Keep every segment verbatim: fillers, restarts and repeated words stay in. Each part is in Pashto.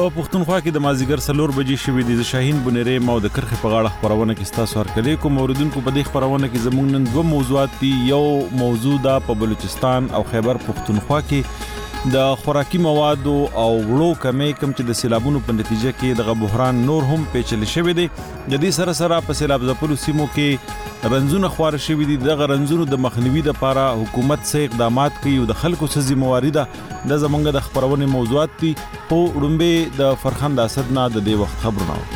په پښتونخوا کې د مازیګر سلور بجې شوې د شاهین بنيري مو د کرخه په غاړه خبرونه کې ستاسو هرکلی کوم اوریدونکو په دې خبرونه کې زموږ نن دوه موضوعات دي. یو موضوع دا په بلوچستان او خیبر پښتونخوا کې د خوراکي موادو او وړو کمی کم چې د سیلابونو په نتیجه کې د بحران نور هم پیچل شوی دی. د دې سره سره په سیلاب ځپلو سیمو کې رنځونه خوار شوی دي. د رنځونو د مخنیوي لپاره حکومت څه اقدامات کوي او د خلکو څه ذمہواری ده د زمونږ د خبرونه موضوعات دي. په وړاندې د فرخند اسد نه د دې وخت خبرونه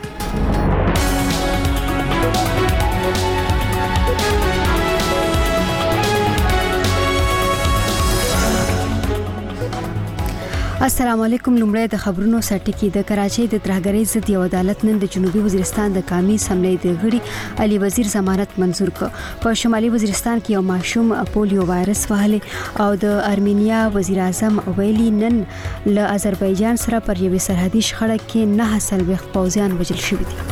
السلام علیکم. لومړی د خبرونو سرټکی. د کراچۍ د ترهګرۍ ضد یو عدالت نن د جنوبي وزیرستان د قومي اسمبلی د غړي علي وزیر ضمانت منزور کړ. په شمالي وزیرستان کې یو ماشوم پولیو وایرس وهلې او د ارمینیا وزیر اعظم ویلي نن له آذربایجان سره پر یوې سرحدي شخړه کې نه سلويخ پوځیان وژل شوي دي.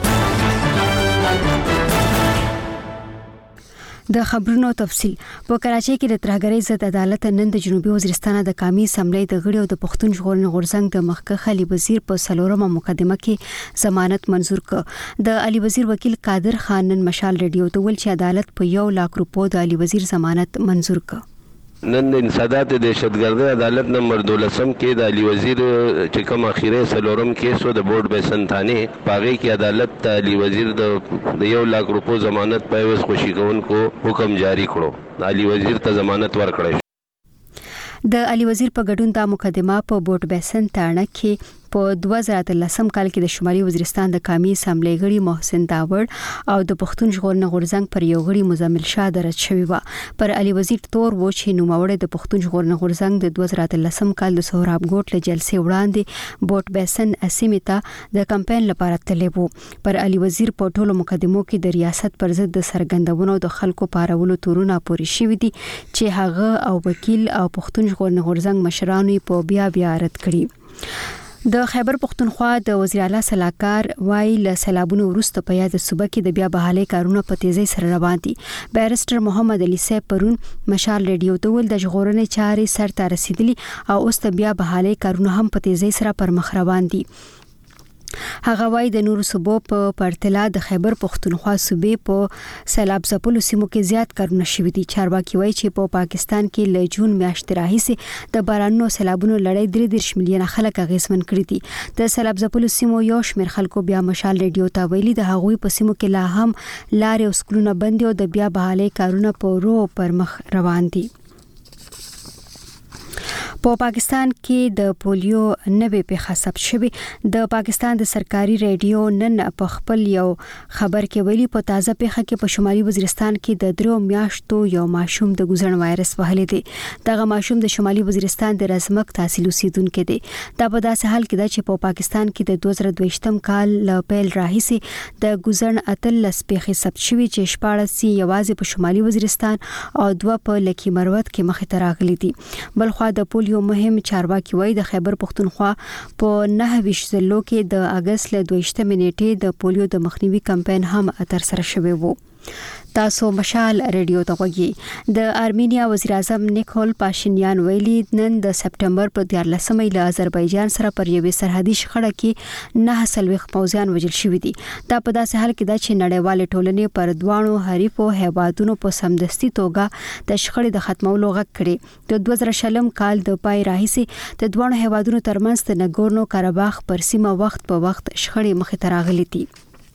د خبرونو تفصيل. په کراچۍ کې د ترهګرۍ ضد عدالت نن د جنوبي وزیرستان د قومي اسمبلی د غړي او د پښتون ژغورنې غورځنګ د مخکښ علي وزیر په سلورمه مقدمه کې ضمانت منزور کړ. د علي وزیر وکیل قادر خان نن مشال ریډیو ته ویل چې عدالت په یو لاک روپو د علي وزیر ضمانت منزور کړ. نن انسداد دهشتګردي عدالت نمبر دولسم کې د علي وزیر چې کوم اخیری سلورم کیس و د بورډ بیسن ثانه پاغي کې عدالت ته علي وزیر د یو لاک روپو ضمانت په وس خوشي کوونکو حکم جاری کړو. علي وزیر ته ضمانت ورکړی. د علي وزیر په ګډون دا مقدمه په بورډ بیسن ثانه کې په دوه زره اتلسم کال کې د شمالي وزیرستان د قومي اسمبلی غړي محسن داوړ او د پښتون ژغورنې غورځنګ پر یو غړي مزمل شاه درج شوی و. پر علي وزیر تور و چې نوموړی د پښتون ژغورنې غورځنګ د دوه زره اتلسم کال د سهراب ګوټ له جلسې وړاندې بورډ بیسن اسیمه ته د کمپاین لپاره تللی وو. پر علي وزیر په ټولو مقدمو کې د ریاست پر ضد د سرګندونو د خلکو پارولو تورونه پوري شوی دي چې هغه او وکیل او پښتون ژغورنې غورځنګ مشرانو په بیا بیا رد کړي. د خیبر پښتونخوا د وزیر اعلی صلاحکار وای له سیلابونو وروسته په یاد صوبه کې د بیا بحالي کارونه په تیزی سره روان دي. بیرسټر محمد علي صاحب پرون مشال ریډیو ته ول د ژغورنې چارې سر ته رسیدلي او اوس د بیا بحالي کارونه هم په تیزی سره پر مخ روان دي. هغه وای د نورو صوبو په پرتله د خیبر پښتونخوا صوبې په سیلاب ځپلو سیمو کې زیات کارونه شوي دي. چارواکي وای چې په پا پاکستان کې له جون میاشتې راهیسې د بارانونو سیلابونو لړۍ درې دېرش میلیونه خلک اغېزمن کړي دي. د سیلاب ځپلو سیمو یو شمېر خلکو بیا مشال ریډیو ته ویلي د هغوی په سیمو کې لا هم لارې او سکولونه بند دي او د بیا بحالي کارونه په ورو پر مخ روان دي. په پاکستان کې د پولیو نوې پیښه ثبت شوې. د پاکستان د سرکاري ریډیو نن په خپل یو خبر کې ویلي په تازه پیښه کې په شمالي وزیرستان کې د درو میاشتو یو ماشوم د ګوزن وایرس وهلې دی. دغه ماشوم د شمالي وزیرستان د رزمک تحصیل اوسیدونکو دی. دا په داسې حال کې ده چې په پاکستان کې د دوه زره دویشتم کال ل پیل راهیسې د ګوزن اتلس پیښې ثبت شوې چې شپاړس یوازې په شمالي وزیرستان او دوه په لکی مروت کې مخې ته راغلي دي. بلخوا د پولیو مهم چارواکي وای د خیبر پښتونخوا په نهه ویشت ضلعو کې د اگست له دویشتمې نیټې د پولیو د مخنیوي کمپاین هم تر سره شوی وو. تاسو مشال ریډیو ته وګورئ. د ارمینیا وزیر اعظم نیکول پاشینیان ویلي نن د سپټمبر په دیارلسمې له آذربایجان سره پر یوې سرحدي شخړه کې نه سلويخ پوځیان وژل شوي دي. دا په داسې حال کې ده چې نړیوال ټولنې پر دوانو حریفو هیوادونو په سمدستي توګه د شخړې د ختمولو غږ کړي. د دوه زره شلم کال د پای راهیسې د دوانو هیوادونو ترمنځ د نګورنو کاراباخ پر سیمه وخت په وخت شخړې مخې ته راغلي دي.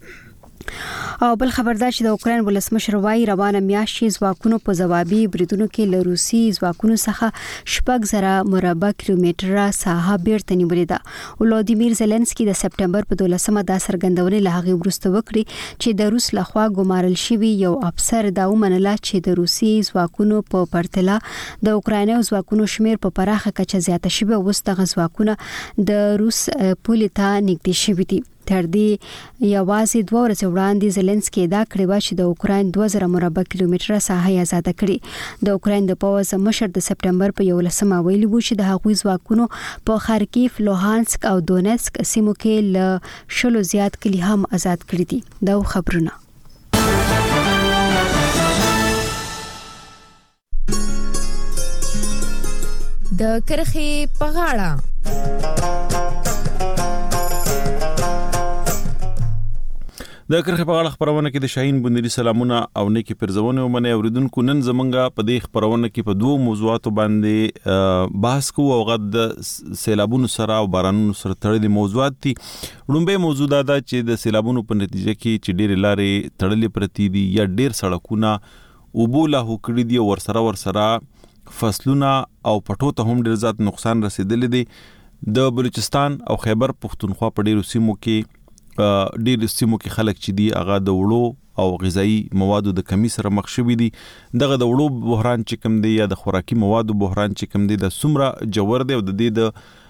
او بل خبردار چې د اوکرين ولسمشر وای روانه میاشتې ځواکونو په ځوابي بریدونو کې له روسي ځواکونو څخه شپږ زره مربع کیلومتره ساحه بیرته نیولې ده. ولادیمیر زيلنسکي د سپټمبر په دولسمه دا څرګندونه له هغه وروسته وکړي چې د روس لخوا ګمارل شوی یو افسر دا ومنله چې د روسي ځواکونو په پرتله د اوکرایني ځواکونو شمیر په پراخه کچه زیاته شوی او ستغه ځواکونه د روس پولې ته نږدې شوي دي. تر دې یوازې دوه ورځې وړاندې زيلنسکي دا کړی و چې د اوکراین دوه زره مربع کیلومتره ساحه آزاد کړي. د اوکراین د پوځ مشر د سپټمبر په یولسمه ویلي و چې د هغوی ځواکونو په خارکیف، لوهانسک او دونیتسک سیمو کې له شلو زیات کلی هم آزاد کړي دي. دا خبرونه د کرخي په غاړه د کرخه په اړه خبرونه کې د شاهین بندري سلامونه او نیکی پرزونه ومنه اوریدونکو نن زمونږه په دې خبرونه کې په دوه موضوعاتو باندې بحث کوو او غد سیلابونو سره او بارانونو سره تړلي موضوعات دي. لومبه موضوع دا ده چې د سیلابونو په نتیجه کې چې ډېر لارې تړلې پرتی دي یا ډېر سړکونه وبوله هکړي دي ورسره ورسره فصلونه او پټو ته هم ډېر زیات نقصان رسیدلی دی. د بلوچستان او خیبر پختونخوا په ډېرو سیمو کې ډېر سیمو کې خلک چې دي هغه د وړو او غذایی موادو د کمی سره مخ شوي دي. دغه د وړو بحران چې کوم دی یا د خوراکي موادو بحران چې کوم دی د څومره جوړ دی او د دې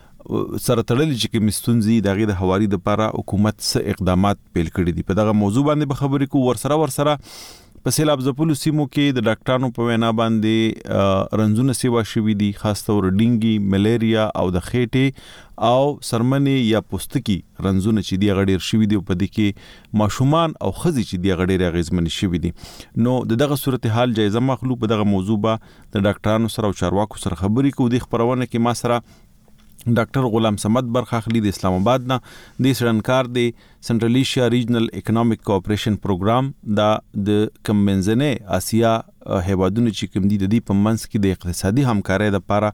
د سره تړلي چې کوم ستونزې دغه د حواري د لپاره حکومت څه اقدامات پیل کړي دي. په دغه موضوع باندې به خبرې کوو. ورسره ورسره په سیلاب ځپلو سیمو کې د ډاکټرانو په وینا باندې رنځونه سیوا شوي دي، خاص تور ډینګي، ملیریا او د خېټې او سرمنې یا پوستکي رنځونه چې دی غډیر شوي دي او په دې کې ماشومان او ښځې چې دی غډیر اغیزمن شوي دي. نو دغه صورتحال جایزه مخلو په دغه موضوع به د ډاکټرانو سره او چارواکو سره خبرې کوو. د خبرونه کې ما سره ډاکټر غلام صمد برخه اخلي د اسلام آباد نه، د سرنکار د سنټرل ایشیا ریجنل اکونومیک کوآپریشن پروګرام دا د کمنځنۍ آسیا هیوادونو چې کوم دي د دې په منځ کې د اقتصادي همکارۍ لپاره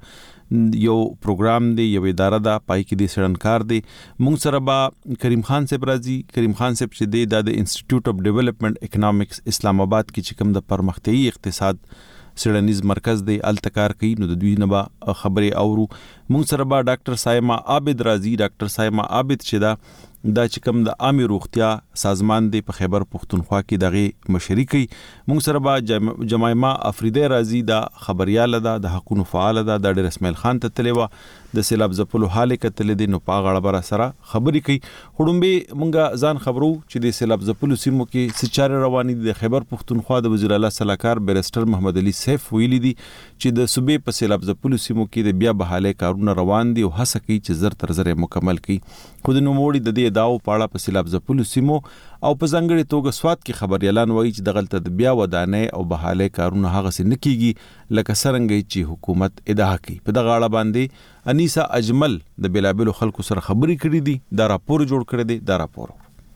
یو پروګرام دی، یو اداره ده، پای کې د سرنکار دی. مونږ سره با کریم خان صاحب راځي. کریم خان صاحب چې دی د انسټیټیوټ اف ډیولپمنٹ اکونومکس اسلام آباد کې چې کوم د پرمختیايي اقتصاد سیړنیز مرکز دی التکار کوي. نو د دوی نه به خبرې اورو. مونږ سره به ډاکټر سایما عابد راځي. ډاکټر سایما عابد چې دا دا چې کوم د عامه روغتیا سازمان دی په خیبر پختونخوا کې دغه مشري کوي. مونږ سره به جمایما افریدی راځي. دا خبرياله ده، د حقوقو فعال ده، د ډیر اسماعیل خان ته تلوا د سیلاب ځپلو حال کتل دي. نو په غړ بر سره خبرې کوي. خړومبه مونږه ځان خبرو چې د سیلاب ځپلو سیمو کې سچاره رواني دي. د خیبر پختونخوا د وزیر اعلی صلاحکار بیرستر محمد علي سیف ویلي دي چې د صوبې په سیلاب ځپلو سیمو کې د بیا بحاله کارونه روان دي او هڅه کوي چې زر تر زر مکمل کړي. خو د نوموړي د دې داو پاړه په سیلاب ځپلو سیمو او په ځنګړي توګه سواد کې خبر اعلان وایي چې دغلت د بیا ودانې او بحاله کارونه هغه سي نکېږي لکه څنګه چې حکومت ادعا کوي. په دغه اړه باندې انیسا اجمل د بلابل خلکو سره خبرې کړې دي. دا راپور جوړ کړی دی. دا راپور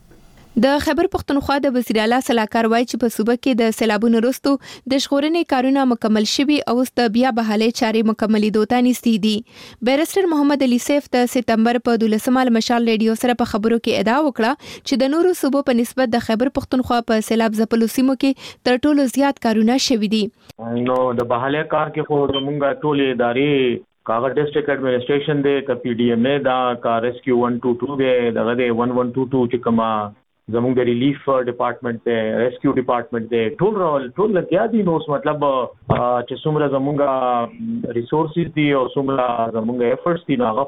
د خیبر پختونخوا د وزیر اعلی صلاحکار وایي چې په صوبه کې د سیلابونو وروسته د ژغورنې کارونه مکمل شوي او د بیا بحالې چارې مکملېدو ته نږدې دي. بیرستر محمد علي سیف د سپتمبر په دولسمه مشال ریډیو سره په خبرو کې ادعا وکړه چې د نورو صوبو په نسبت د خیبر پختونخوا په سیلاب ځپلو سیمو کې تر ټولو زیات کارونه شوي دي. نو د بحالې کار کې خو موږ ټول ادارې کاغذ ډیسټریکټ ایڈمنسټریشن دی، کا پی ډی ایم ای دا، کا ریسکیو ون ټو ټو دی، دغه دی ون ون ټو ټو چې کومه زموږ د ریلیف ډپارټمنټ دی، ریسکیو ډپارټمنٹ دی، ټول راول ټول لګیا دي. نو مطلب چې څومره زموږ ریسورسز دي او څومره زموږ ایفورټس دي هغه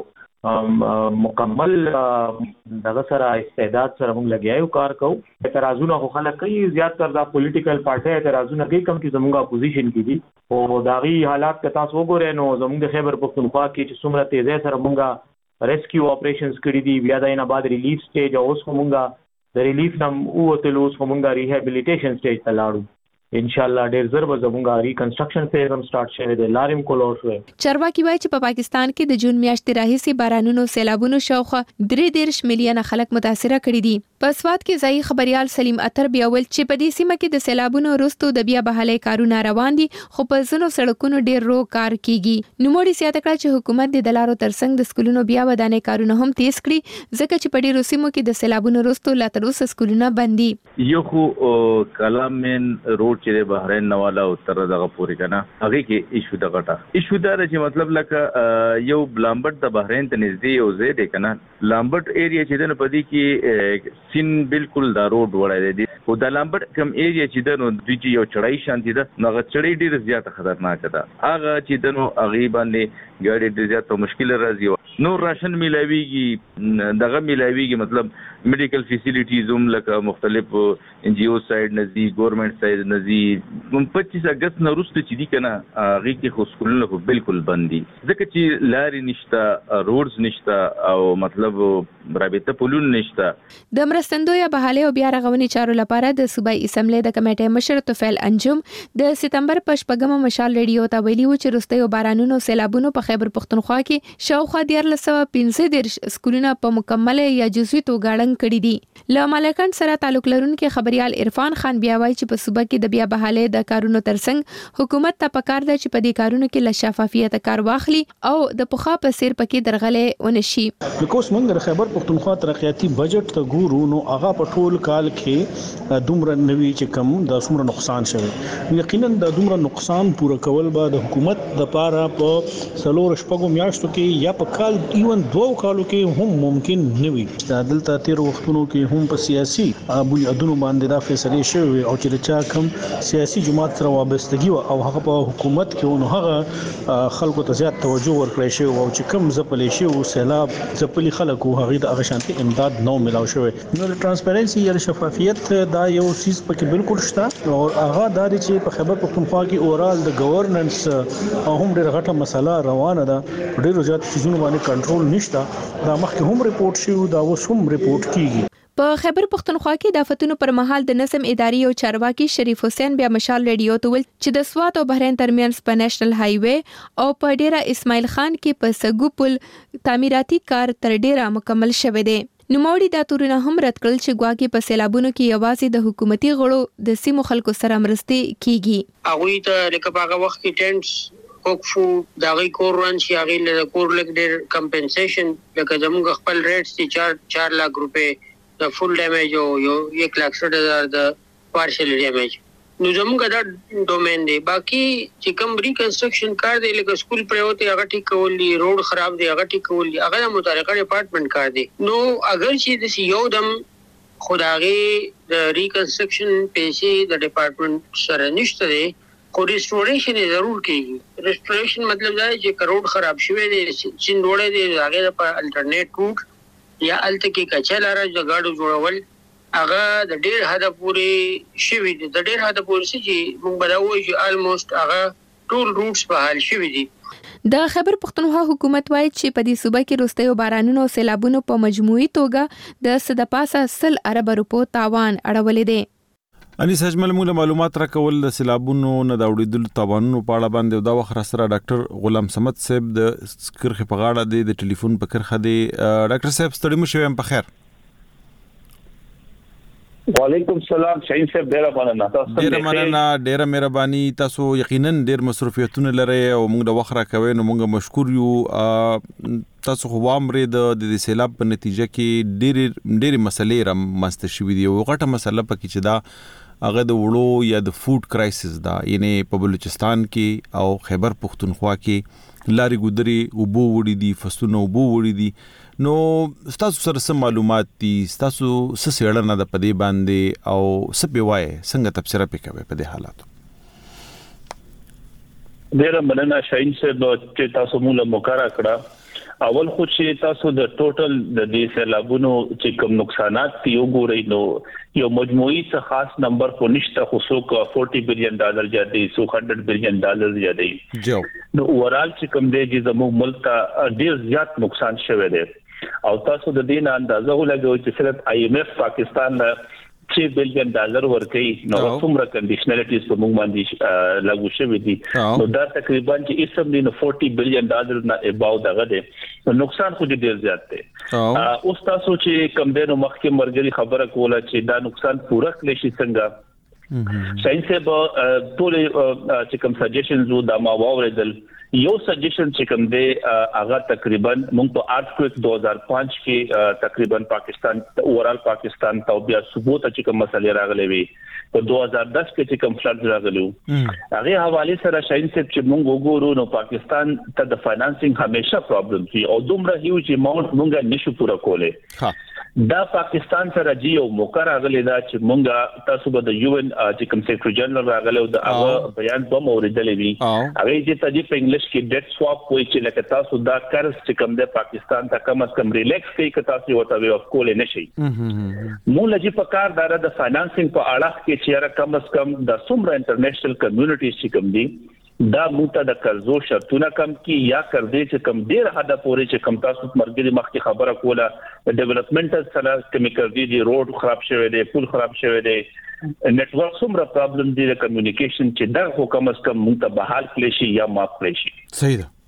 خو مکمل دغه سره استعداد سره موږ لګیا یو کار کوو. اعتراضونه خو خلک کوي، زیات تر دا پولیټیکل پارټي اعتراضونه کوي کوم چې زموږ اپوزیشن کې دي. او داغي حالات که تاسو وګورئ نو زموږ د خیبر پختونخوا کې چې څومره تیزه سره موږ ریسکیو اپریشنز کړی دي، بیا د نه بعد ریلیف سټیج او اوس موږ د ریلیف نم او تلوس کومه ریهابیلیټیشن سټیج ته لاړو. ان شاء الله ډیر زر به زموږه ریکنسټرکشن فیز هم سٹارټ شوه دی. لاریم کولور شوه. چارواکي وایي چې په پاکستان کې د جون میاشتې راهیسې بارانونو سیلابونو شاوخوا درې دیرش میلیونه خلک متاثره کړي دي. په سواد کې ځای خبريال سلیم اتر بیا ول چې په دې سیمه کې د سیلابونو وروسته د بیا بحالې کارونه روان دي، خو په ځینو سړکونو ډیر رو کار کیږي. نو موږ سیاته کړه چې حکومت د دلارو ترڅنګ د سکولونو بیا ودانې کارونه هم تیز کړي، ځکه چې په ډیرو سیمو کې د سیلابونو وروسته لا تر اوسه سکولونه بندي. یو خو کلامین روډ چې بحرین والا او تر دغه پوری کنه هغه کې ایشو دغه ټا ایشو دا چې مطلب لکه یو لامبټ د بحرین ته نږدې یو ځای دی کنه. لامبټ ایریا چې دنه پدې کې سین بالکل دا روډ وړای دی او د لامبټ کم ایریا چې دنه د دې یو چړای شانتي ده نو هغه چړای ډیر زیات خطرناک ده. هغه چې دنه هغه باندې ګاډي ډیر زیات مشکل راځي. نو راشن ملاویږي دغه ملاویږي مطلب میډیکل فیسیلیټیز هم لکه مختلف ان جی او سایډ نزي ګورنمنت سایډ نزي پچیس اگست نه وروسته چې دي کنه هغه کې خو سکولونه خو بالکل بند دي ځکه چې لارې نشته، روډز نشته او مطلب رابطه پولون نشته. د مرستندوی بحاله او بیا رغونې چارو لپاره د صوبایي اسمبلی د کمیټې مشر توفیل انجم د سپتمبر په شپږمه مشال ریډیو ته ویلي و چې وروستیو بارانونو سیلابونو په خیبر پختونخوا کې شاوخوا دیارلس سوه پنځه دېرش سکولونه په مکمل یا جزئي توګه ړنګ تنګ کړي دي. له مالکان سره تعلق لرونکي خبريال عرفان خان بیا وایي چې په صوبه کې د بیا بحالي د کارونو ترڅنګ حکومت ته پکار ده چې په دې کارونو کې له شفافیت کار واخلي او د پخوا په سیر پکې درغلې ونشي. بیکوز موږ د خیبر پختونخوا ترقیاتي بجټ ته ګورو نو هغه په ټول کال کې دومره نوي چې کم د څومره نقصان شوی. یقینا د دومره نقصان پوره کول به د حکومت د پاره په سلور شپږو میاشتو کې یا په کال ایون دوه کالو کې هم ممکن نه وي. د دلته تیر وختونو کې هم په سیاسي بنیادونو باندې دا فیصله شوی او چې چا کم سیاسي جماعت سره وابستګي او هغه په حکومت کې نو هغه خلکو ته زیات توجه ورکړی شو او چې کم زپلې شو سیلاب زپلي خلکو هغه د هغه شانتي امداد نو ملاو شوی. نو د ترانسپیرنسي یا شفافیت دا یو چیز پکې بالکل شته او هغه د چې په خیبر پختونخوا کې اورال د گورننس هم ډېر غټه مسله روانه ده. ډېر زیات چیزونه باندې کنټرول نشته. دا مخکې هم ریپورت شوی دا اوس هم ریپورت کیږي. په خیبر پختونخوا کې د آفتونو پر مهال د نظم اداري او چارواکي شریف حسین بیا مشال ریډیو ته ویل چې د سوات او بحرین ترمنځ په نېشنل های وے او په ډیره اسماعیل خان کې په سګو پل تعمیراتي کار تر ډیره مکمل شوه دی. نوموړي دا تورونه هم رد کړل چې ګواکې په سیلابونو کې یوازې د حکومتي غړو د سیمو خلکو سره مرستې کیږي. هغه ته لکه په هغه وخت کې ټینټس کوکفو داغي کورن چې هغه له کور لګ ډېر کمپنسیشن لکه زموږ خپل ریټس چې چار چار لک روپے د فول ډیمیج او یو یک لک سټ هزار د پارشل ډیمیج. نو زموږ دا ډومین دی. باقي چې کوم ریکنسټرکشن کار دی لکه سکول پروته هغه ټیک کول دي روډ خراب دی هغه ټیک کول دي هغه متعلقه ډپارټمنټ کار دی. نو اگر چې د یو دم خدای د ریکنسټرکشن پیسې د ډپارټمنټ سره نشته دی خو ریسټوریشن ضرور کیږي. ریسټوریشن مطلب دا چې کروڑ خراب شوی دی چین وړه دی هغه د الټرنیټ روټ یا الته کې کچلاره د گاډو جوړول هغه د ډېر حد پورې شوی دی. د ډېر حد پورې چې موږ بداوي چې الموست هغه ټول روټس په حال شوی دي. د خیبر پختونخوا حکومت وایي چې په دې صوبه کې وروستیو بارانونو او سیلابونو په مجموعي توګه د څه د پاسه سل ارب روپو تاوان اړولې دی. انیس اجمل موږ معلومات راکول د سیلابونو نه د اوریدلو تاوانونو په اړه باندې دا وخت سره ډاکټر غلام صمد صاحب د کرخه په غاړه د ټلیفون په کرخه دی. ډاکټر صاحب ستړي مو شوم په خیر. وعلیکم السلام شاهین صاحب ډیره مننه. تاسو ډیره مننه ډیره مهرباني. تاسو یقینا ډیر مصروفیتونه لري او موږ د وخت راکوي نو موږ مشکور یو. تاسو خو وامره د د سیلاب په نتیجه کې ډیر ډیر مسلې را مستشوي دي او غټه مسله پکې چې دا هغه د وړو یا د فود کرایسس دا یعنی په بلوچستان کې او خیبر پختونخوا کې لاري ګودري او بو وړي دي فسونه او بو وړي دي. نو تاسو سره سم معلومات دي تاسو څه سیړنه د پدې باندې او څه پیوای څنګه تفسیر وکوي په دې حالاتو. ډیره مننه شاهین صاحب چې تاسو موږ مقرره کړه. اول خو چې تاسو د ټوټل د دې سیلابونو چې کوم نقصانات دی وګورئ نو یو مجموعي څه خاص نمبر خو نشته خو څوک چالیس بلین ډالر زیاتې څوک سل بلین ډالر زیاتې جو نو اورال چې کوم دی چې زموږ ملک ته ډیر زیات نقصان شوی دی او تاسو د دې نه اندازه ولګوئ چې صرف آی ایم ایف پاکستان له چھ بلین ډالر ورکړي نو څومره کنډیشنالټیز په موږ باندې لاګو شوې دي نو دا تقریبا چې اسم دي نو چالیس بلین ډالر نه اباو دغه دي نقصان خو ډیر زیات دی. اوس تاسو چې کوم دینو مخکې مرګري خبره کوله چې دا نقصان پوره کړی شي څنګه شاهین صاحب ټول چې کوم سجیشنز وو دا ما واوریدل. یو سجیشن چې کوم دی هغه تقریبا موږ په ارتکویک دو هزار پنځ کې تقریبا پاکستان اورال پاکستان ته بیا ثبوت چې کوم مسلې راغلي وي په دو هزار دس کې چې کوم فلډ راغلی وو هغه حواله سره شاهین صاحب چې موږ وګورو نو پاکستان ته د فاینانسینګ همیشه پرابلم وي او دومره هیوج اماونت موږ نشو پوره کولای. دا پاکستان سره جی او مقرره غلې دا چې مونږه تاسو به د یو ان چې کوم سیکریټری جنرال راغله او د هغه بیان په موریدلې وی هغه چې تاسو په انګلیش کې ډیټ سواپ وایي چې لکه تاسو دا قرض چې کوم د پاکستان ته کم از کم ریلیکس کوي که تاسو وته وی اف کول نه شي. مونږ لږی په کار دار د فاینانسینګ په اړه کې چې را کم از کم د څومره انټرنیشنل کمیونټیز چې کوم دي دا موږ د قرضو شرطونه کم کی یا قرضې چې کم ډیر حدا پورې چې کم تاسو مرګري مخکې خبره کوله ډیولپمنټ سره کمی قرضې دي روډ خراب شوی دی پول خراب شوی دی نتورک څومره پرابلم دي د کمیونیکیشن چې دا خو کم از کم موږ ته بحال کړی شي یا معاف کړی شي. صحیح ده.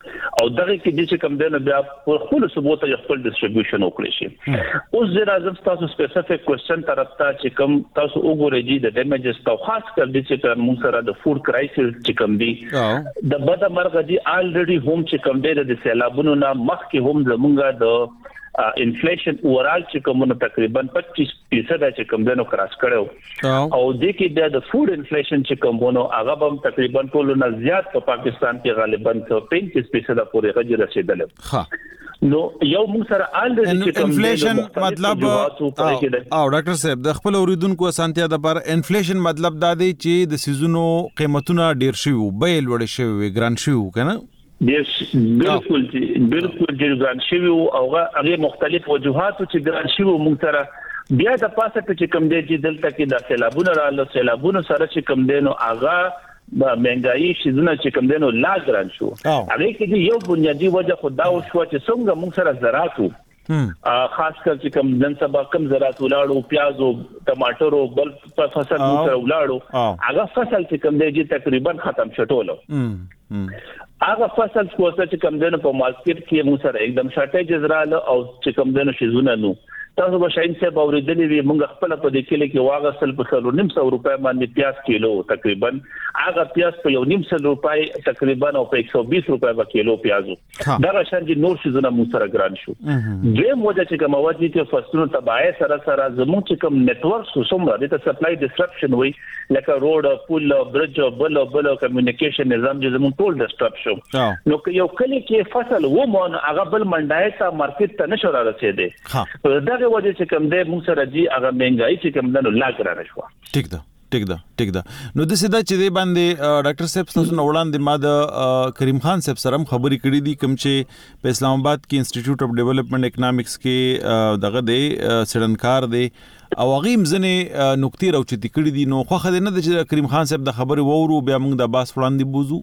او دغه کې چې کوم دی نو بیا په خپل ثبوت یو خپل ډیسټریبیوشن وکړي شي. اوس زه راځم تاسو سپیسیفیک کوېسچن طرف ته چې کوم تاسو وګورئ چې د ډیمیجز تو خاص کر دي چې موږ سره د فود کرایسس چې کوم دی د بده مرغه دي الریډي هم چې کوم دی د سیلابونو نه مخکې هم زمونږه د انفلیشن اورال چې کومه تقریبا پچیس فیصد چې کوم دنو کراس کړو او د کې د فود انفلیشن چې کومونو هغه هم تقریبا ټول نه زیات په پاکستان کې غالبا پنځه فیصد پورې غږی رسیدل. ها نو یو موږ سره الریډي چې کوم انفلیشن مطلب او ډاکټر صاحب د خپل اوریدونکو اسانتیا د پر انفلیشن مطلب دا دی چې د سيزونو قیمتونه ډیر شي او بیل وړ شي ګران شي کنه. دیس بالکل بالکل ګران شي او هغه مختلف وجوهات چې ګران شي موږ سره بیا د پاسه چې کوم دی چې دلته کې د سیلابونو رااله سیلابونو سره چې کوم دی نو هغه د مهنګایي شیزونه چې کوم دی نو لا ګران شو. هغه کې یو بنیادی وجه خدا او شو چې څنګه موږ سره زراعتو خاص کر چې کوم نن سبا کم زراعت ولاړو پیاز او ټماټر او بل فصل موږ سره ولاړو هغه فصل چې کوم دی تقریبا ختم شټولو. هغه فصل چې کوم دنه په مارکیټ کې موږ سره एकदम شارټیج رااله او چې کوم دنه شیزونه نو تاسو به شاین څه باورېدلې وي موږ خپل په دې کې کې واغسل په سلو نیم سو روپۍ باندې پیاز کیلو تقریبا هغه پیاز په یو نیم سو روپۍ تقریبا او په یک سو بیس روپۍ په کیلو پیازو دا راشن دي نور شیزونه موږ سره ګران شو. دې موجه چې کوم وجه چې فصلونو تبعه سره سره زموږ چې کوم نتورک سوسمره د سپلای ډیسرپشن وي لکه روډ پول برج بل بل کمیونیکیشن نظام چې زموږ ټول ډیسټرب شو نو یو کلی کې فصل و مون هغه بل منډای ته مارکیټ ته نشو راځي دا وجه چې کوم د موږ سره جی هغه مهنګای چې کوم دنو لا ګرانه شو. ټیک ده ټیک ده ټیک ده نو د سیدا چې دی باندې ډاکټر صاحب تاسو نو وړاندې ما د کریم خان صاحب سره خبرې کړې دي کوم چې په اسلام آباد کې انسټیټیوټ اف ډیولپمنٹ اکونومکس کې دغه دی سړنکار دی او هغه مزنه نقطې راوچتي کړې دي نو خو خدای نه د کریم خان صاحب د خبرې وورو بیا موږ د باس وړاندې بوزو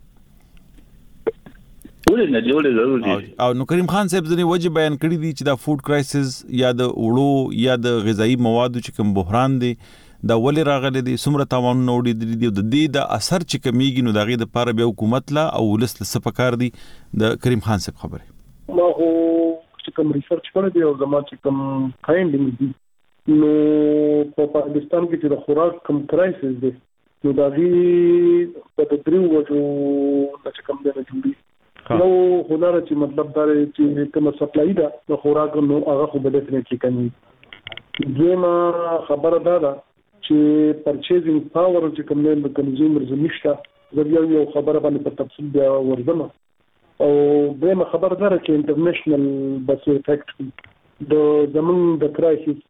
او نو کریم خان صاحب ځنه وجه بیان کړی دي چې دا فود کرایسس یا د وړو یا د غذایی موادو چې کوم بحران دی دا ولې راغلي دي څومره تاوان نوړي دي د دې د اثر چې کمیږي نو دغه د پاره بیا حکومت لا او ولس له سپکار دي د کریم خان صاحب خبره ما هو چې کوم ریسرچ کړی دی او زما چې کوم فایندینګ دي نو په پاکستان کې چې د خوراک کم کرایسس دی نو دا غي په دریو وجو چې کوم دی جوړي نو هنر چې مطلب دا چې کوم سپلای دا د خوراک نو هغه خو به ډیفینټلی کوي. دیمه خبره دا ده چې پرچیزینګ پاور چې کوم د کنزیومرز نشته زه یو خبره باندې په تفصیل بیا ورځم او دیمه خبره دا چې انټرنیشنل بس افیکټ د زمون د کرایسس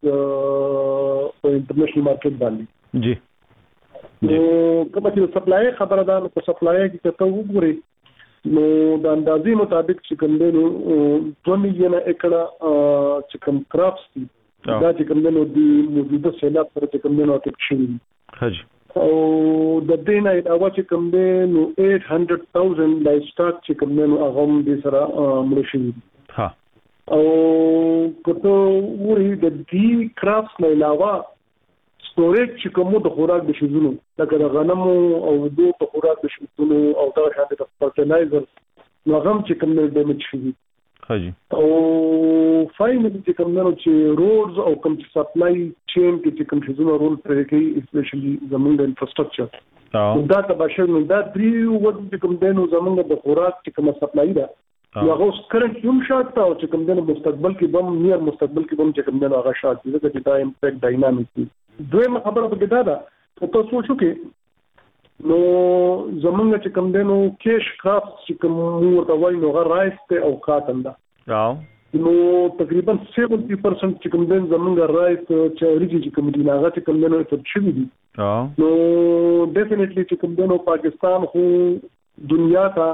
په انټرنیشنل مارکیټ باندې جی نو کومه چې سپلای خبره ده په سپلای کې ته وګورئ نو د اندازې مطابق چې کوم دی نو دوه میلیونه ایکړه چې کوم کراپس دي دا چې کوم دی نو د موجوده سیلاب سره چې کوم دی نو افیکټ شوي حاجی او د دې نه علاوه چې کوم دی نو eight hundred thousand لایف سټاک چې کوم دی نو هغه هم د سره مړ شوي ها او کته وری د دې کراپس نه علاوه سټوریج چې کوم د خوراک د شیزونو لکه د غنمو او د دوه خوراک د شیزونو او دا شاته د فرټیلایزر نو هم چې کوم د ډیمیج شي حاجی او فاینل چې کوم نو چې روډز او کوم سپلای چین کې چې کوم شیزونو رول پلی کوي اسپیشلی زموږ د انفراستراکچر دا تباشر نو دا دریو ود چې کوم دنو زموږ د خوراک چې کوم سپلای ده هغه اوس کرنٹ یوم شاته او چې کوم دنو مستقبل کې بم نیر مستقبل کې بم چې کوم دنو هغه شاته دي چې دا امپیکټ ډاینامیک دي. دویمه خبره په کې دا ده ته سوچو کې نو زمونږ چې کوم دی نو کیش کراپس چې کوم ورته وایي نو هغه رایس دی او کاټن ده نو تقریبا seventy percent چې کوم دی زمونږ رایس چې وريږي چې کوم دی هغه چې کوم دی نو افیکټ شوي دي نو ډیفینټلی چې کوم دی نو پاکستان خو دنیا ته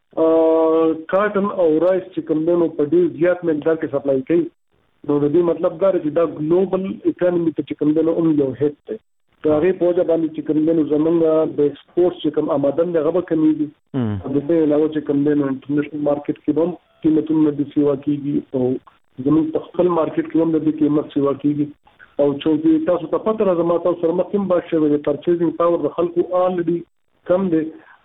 کاټن او رایس چې کوم دی نو په ډیر زیات مقدار کې سپلای کوي نو د دې مطلب دا چې دا ګلوبل اکانومي ته چې کوم دی نو هم یو هیټ دی دا هغه په وجه باندې چې کوم دی نو زمونږ د ایکسپورټ چې کوم آمدن دی هغه کمیږي د دې علاوه چې کوم دی نو انټرنیشنل مارکیټ کې هم قیمتونه د سیوا کیږي او زموږ په خپل مارکیټ کې هم د دې قیمت سیوا کیږي او چې تاسو ته پته راځي ما تاسو سره مخکې بحث شوی د پرچیزینګ پاور د خلکو الریډي کم دی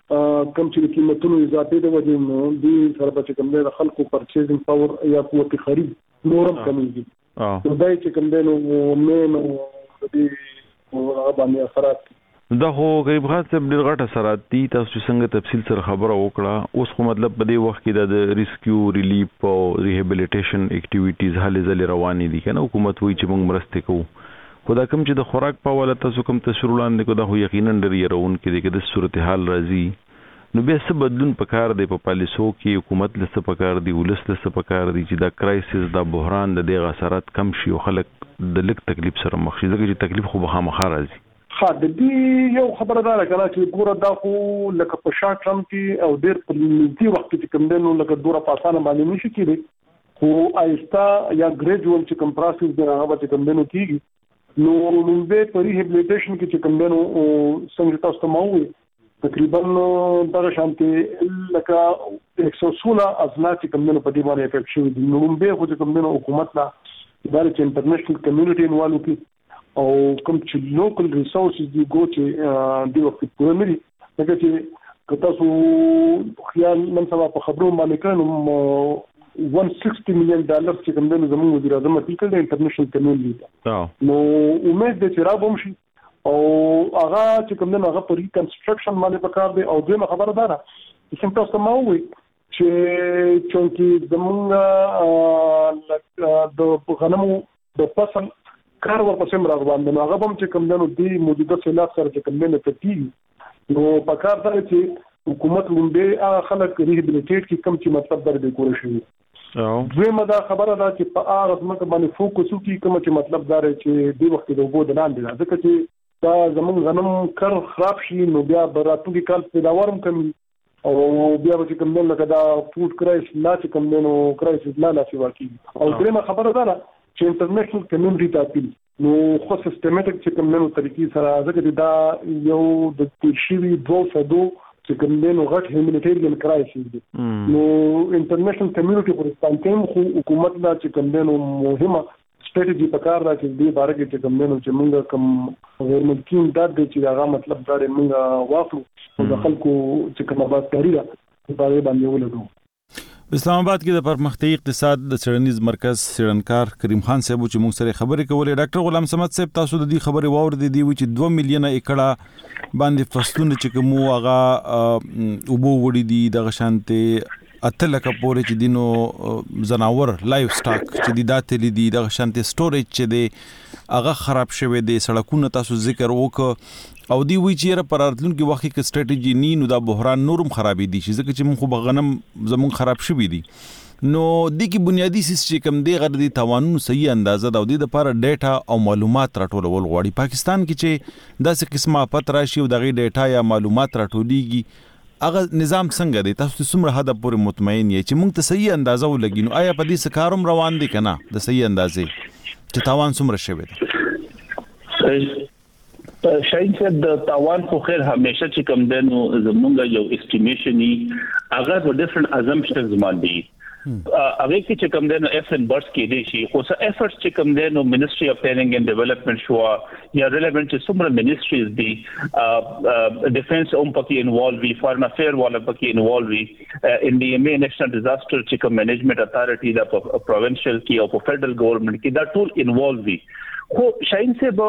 کم چې قیمتونو اضافه د وجې نو د سره په کوم د خلکو پرچیزینګ پاور یا قوت خرید نورم کمیږي نو دا چې کوم د نو مې نو د دې باندې اثرات دا خو غریب خان صاحب ډېر غټ اثرات دي تاسو څنګه تفصیل سره خبره وکړه اوس خو مطلب په دې وخت کې د ریسکیو ریلیف او ریهابیلیټیشن اکټیویټیز هلې ځلې روانې دي کنه حکومت وایي چې موږ مرسته کوو خدا کوم چې د خوراک په حواله تاسو کوم تشریح لاندې کو دا خو یقینا ډېر يرون کې د د صورتحال راځي نو بیا څه بدلون پکار دی په پالیسو کې حکومت لسه پکار دی ولس لسه پکار دی چې دا کرایسس دا بحران د دغه اثرات کم شي او خلک د لک تکلیف سره مخ شي ځکه چې تکلیف خو به خامخا راځي ها د دې یو خبره ده کنه چې ګوره دا خو لکه په شارټ ټرم کې او ډېر په نږدې وخت کې کوم دنو لکه دوره پاسانه باندې نشي کېږي خو آیستا یا ګریجوال چې کوم پروسس دی هغه چې کوم دنو کېږي نو موږ به په ریهابیلیټیشن کې چې کوم دنو څنګه تاسو ته مو تقریبا دغه شانتي لکه یک سو سولह ازنا چې کوم دنو په دې باندې افیکټ شوی دي نو موږ به خو چې کوم دنو حکومت لا دا چې انټرنیشنل کمیونټي انوالو کې او کوم چې لوکل ریسورسز دی ګو چې دی وخت په مری لکه چې کتا سو خیال نن سبا په خبرو باندې کړو one hundred sixty million ډالر چې کوم دنو زموږ وزیر اعظم ټیکل د انټرنیشنل کمیونټي نو امید دې چې را بوم شي او هغه چې کوم دنو هغه په ریکنسټرکشن باندې پکار دی او دغه خبره ده چې څنګه تاسو ما وایي چې چونکی زموږ د غنمو د فصل کار ورپسې مرغوان دي هغه هم چې کوم دنو دی موجوده سیلاب سره چې کوم دنو تکي نو پکار ده چې حکومت لومبه خلک ریهابیلیټیټ کی کم چې مطلب در به کول شي او دویمه دا خبره ده چې په هغه ځمکه باندې فوکس وکړي کوم چې مطلب دا دی چې د وخت د وګړو د لاندې ده ځکه چې دا زموږ غنم کر خراب شي نو بیا براتونکي کال پیداوار هم کم او بیا به کوم نه لکه دا فود کرایس لا چې کوم نو کرایس لا لا شي واقعي او دغه خبره ده چې انټرنیشنل کمیونټي ته نو خو سیستماتیک چې کوم نو طریقې سره ځکه دا یو د تشریوي دوه سدو چې کوم نو غټ هیومانیټیرین کرایسس دی نو انټرنیشنل کمیونټي پر ستانتیم خو حکومت لا چې کوم نو مهمه سټریټجی پکار دا چې دې باره کې چې کوم نو چې موږ کوم غیر ملکی امداد دی چې هغه مطلب دا موږ واخلو او د خلکو چې کوم آبادکاری ده په اړه باندې ولګو اسلام آباد کې د پرمختیايي اقتصاد د څېړنیز مرکز څېړنکار کریم خان صاحب چې موږ سره خبرې کولې ډاکټر غلام صمد صاحب تاسو د دې خبرې واوریدې دی چې دوه میلیونه ایکړه باندې فصلونه چې کوم هغه اوبو وړي دي د غشانته اتلکه پورې چې دینو زناور لایف سټاک چې د داتې دي د غشانته سټوریج چې دی هغه خراب شوی دی سړکونه تاسو ذکر وکړه او دی وی چې را پرارتلون کې وخت کې سټریټجی نی نو دا بحران نورم خرابې دي چې ځکه چې موږ خو بغنم زمون خراب شوی دي نو د کی بنیادی سیستم کوم دی غر دي توانونو صحیح اندازه دا د لپاره ډیټا او معلومات راټولول غواړي پاکستان کې چې داسې قسمه پت راشي او دغه ډیټا یا معلومات راټولېږي هغه نظام څنګه دی تاسو څومره حد پورې مطمئن یې چې موږ ته صحیح اندازه ولګینو آیا په دې سکاروم روان دي کنه د صحیح اندازې چې تاوان څومره شوی دی شاین صاحب د تاوان خو خیر همیشه چې کوم دنو زمونږ یو استیمیشن هغه په ډیفرنٹ ازمپشنز باندې هغه کې چې کوم دنو اف ان برس کې دي شي خو څه افورټس چې کوم دنو منیسټری اف پلانینګ اینڈ ډیولپمنٹ شو یا ریلیونټ چې څومره منیسټریز دي ډیفنس اوم پکې انوالو وی فارن افیر والا پکې انوالو وی ان ډي ایم اے نیشنل ډیزاستر چې کوم منیجمنت اتھارټي دا پروینشل کې او په فدرل ګورنمنت کې دا ټول انوالو وی خو شاین صاحب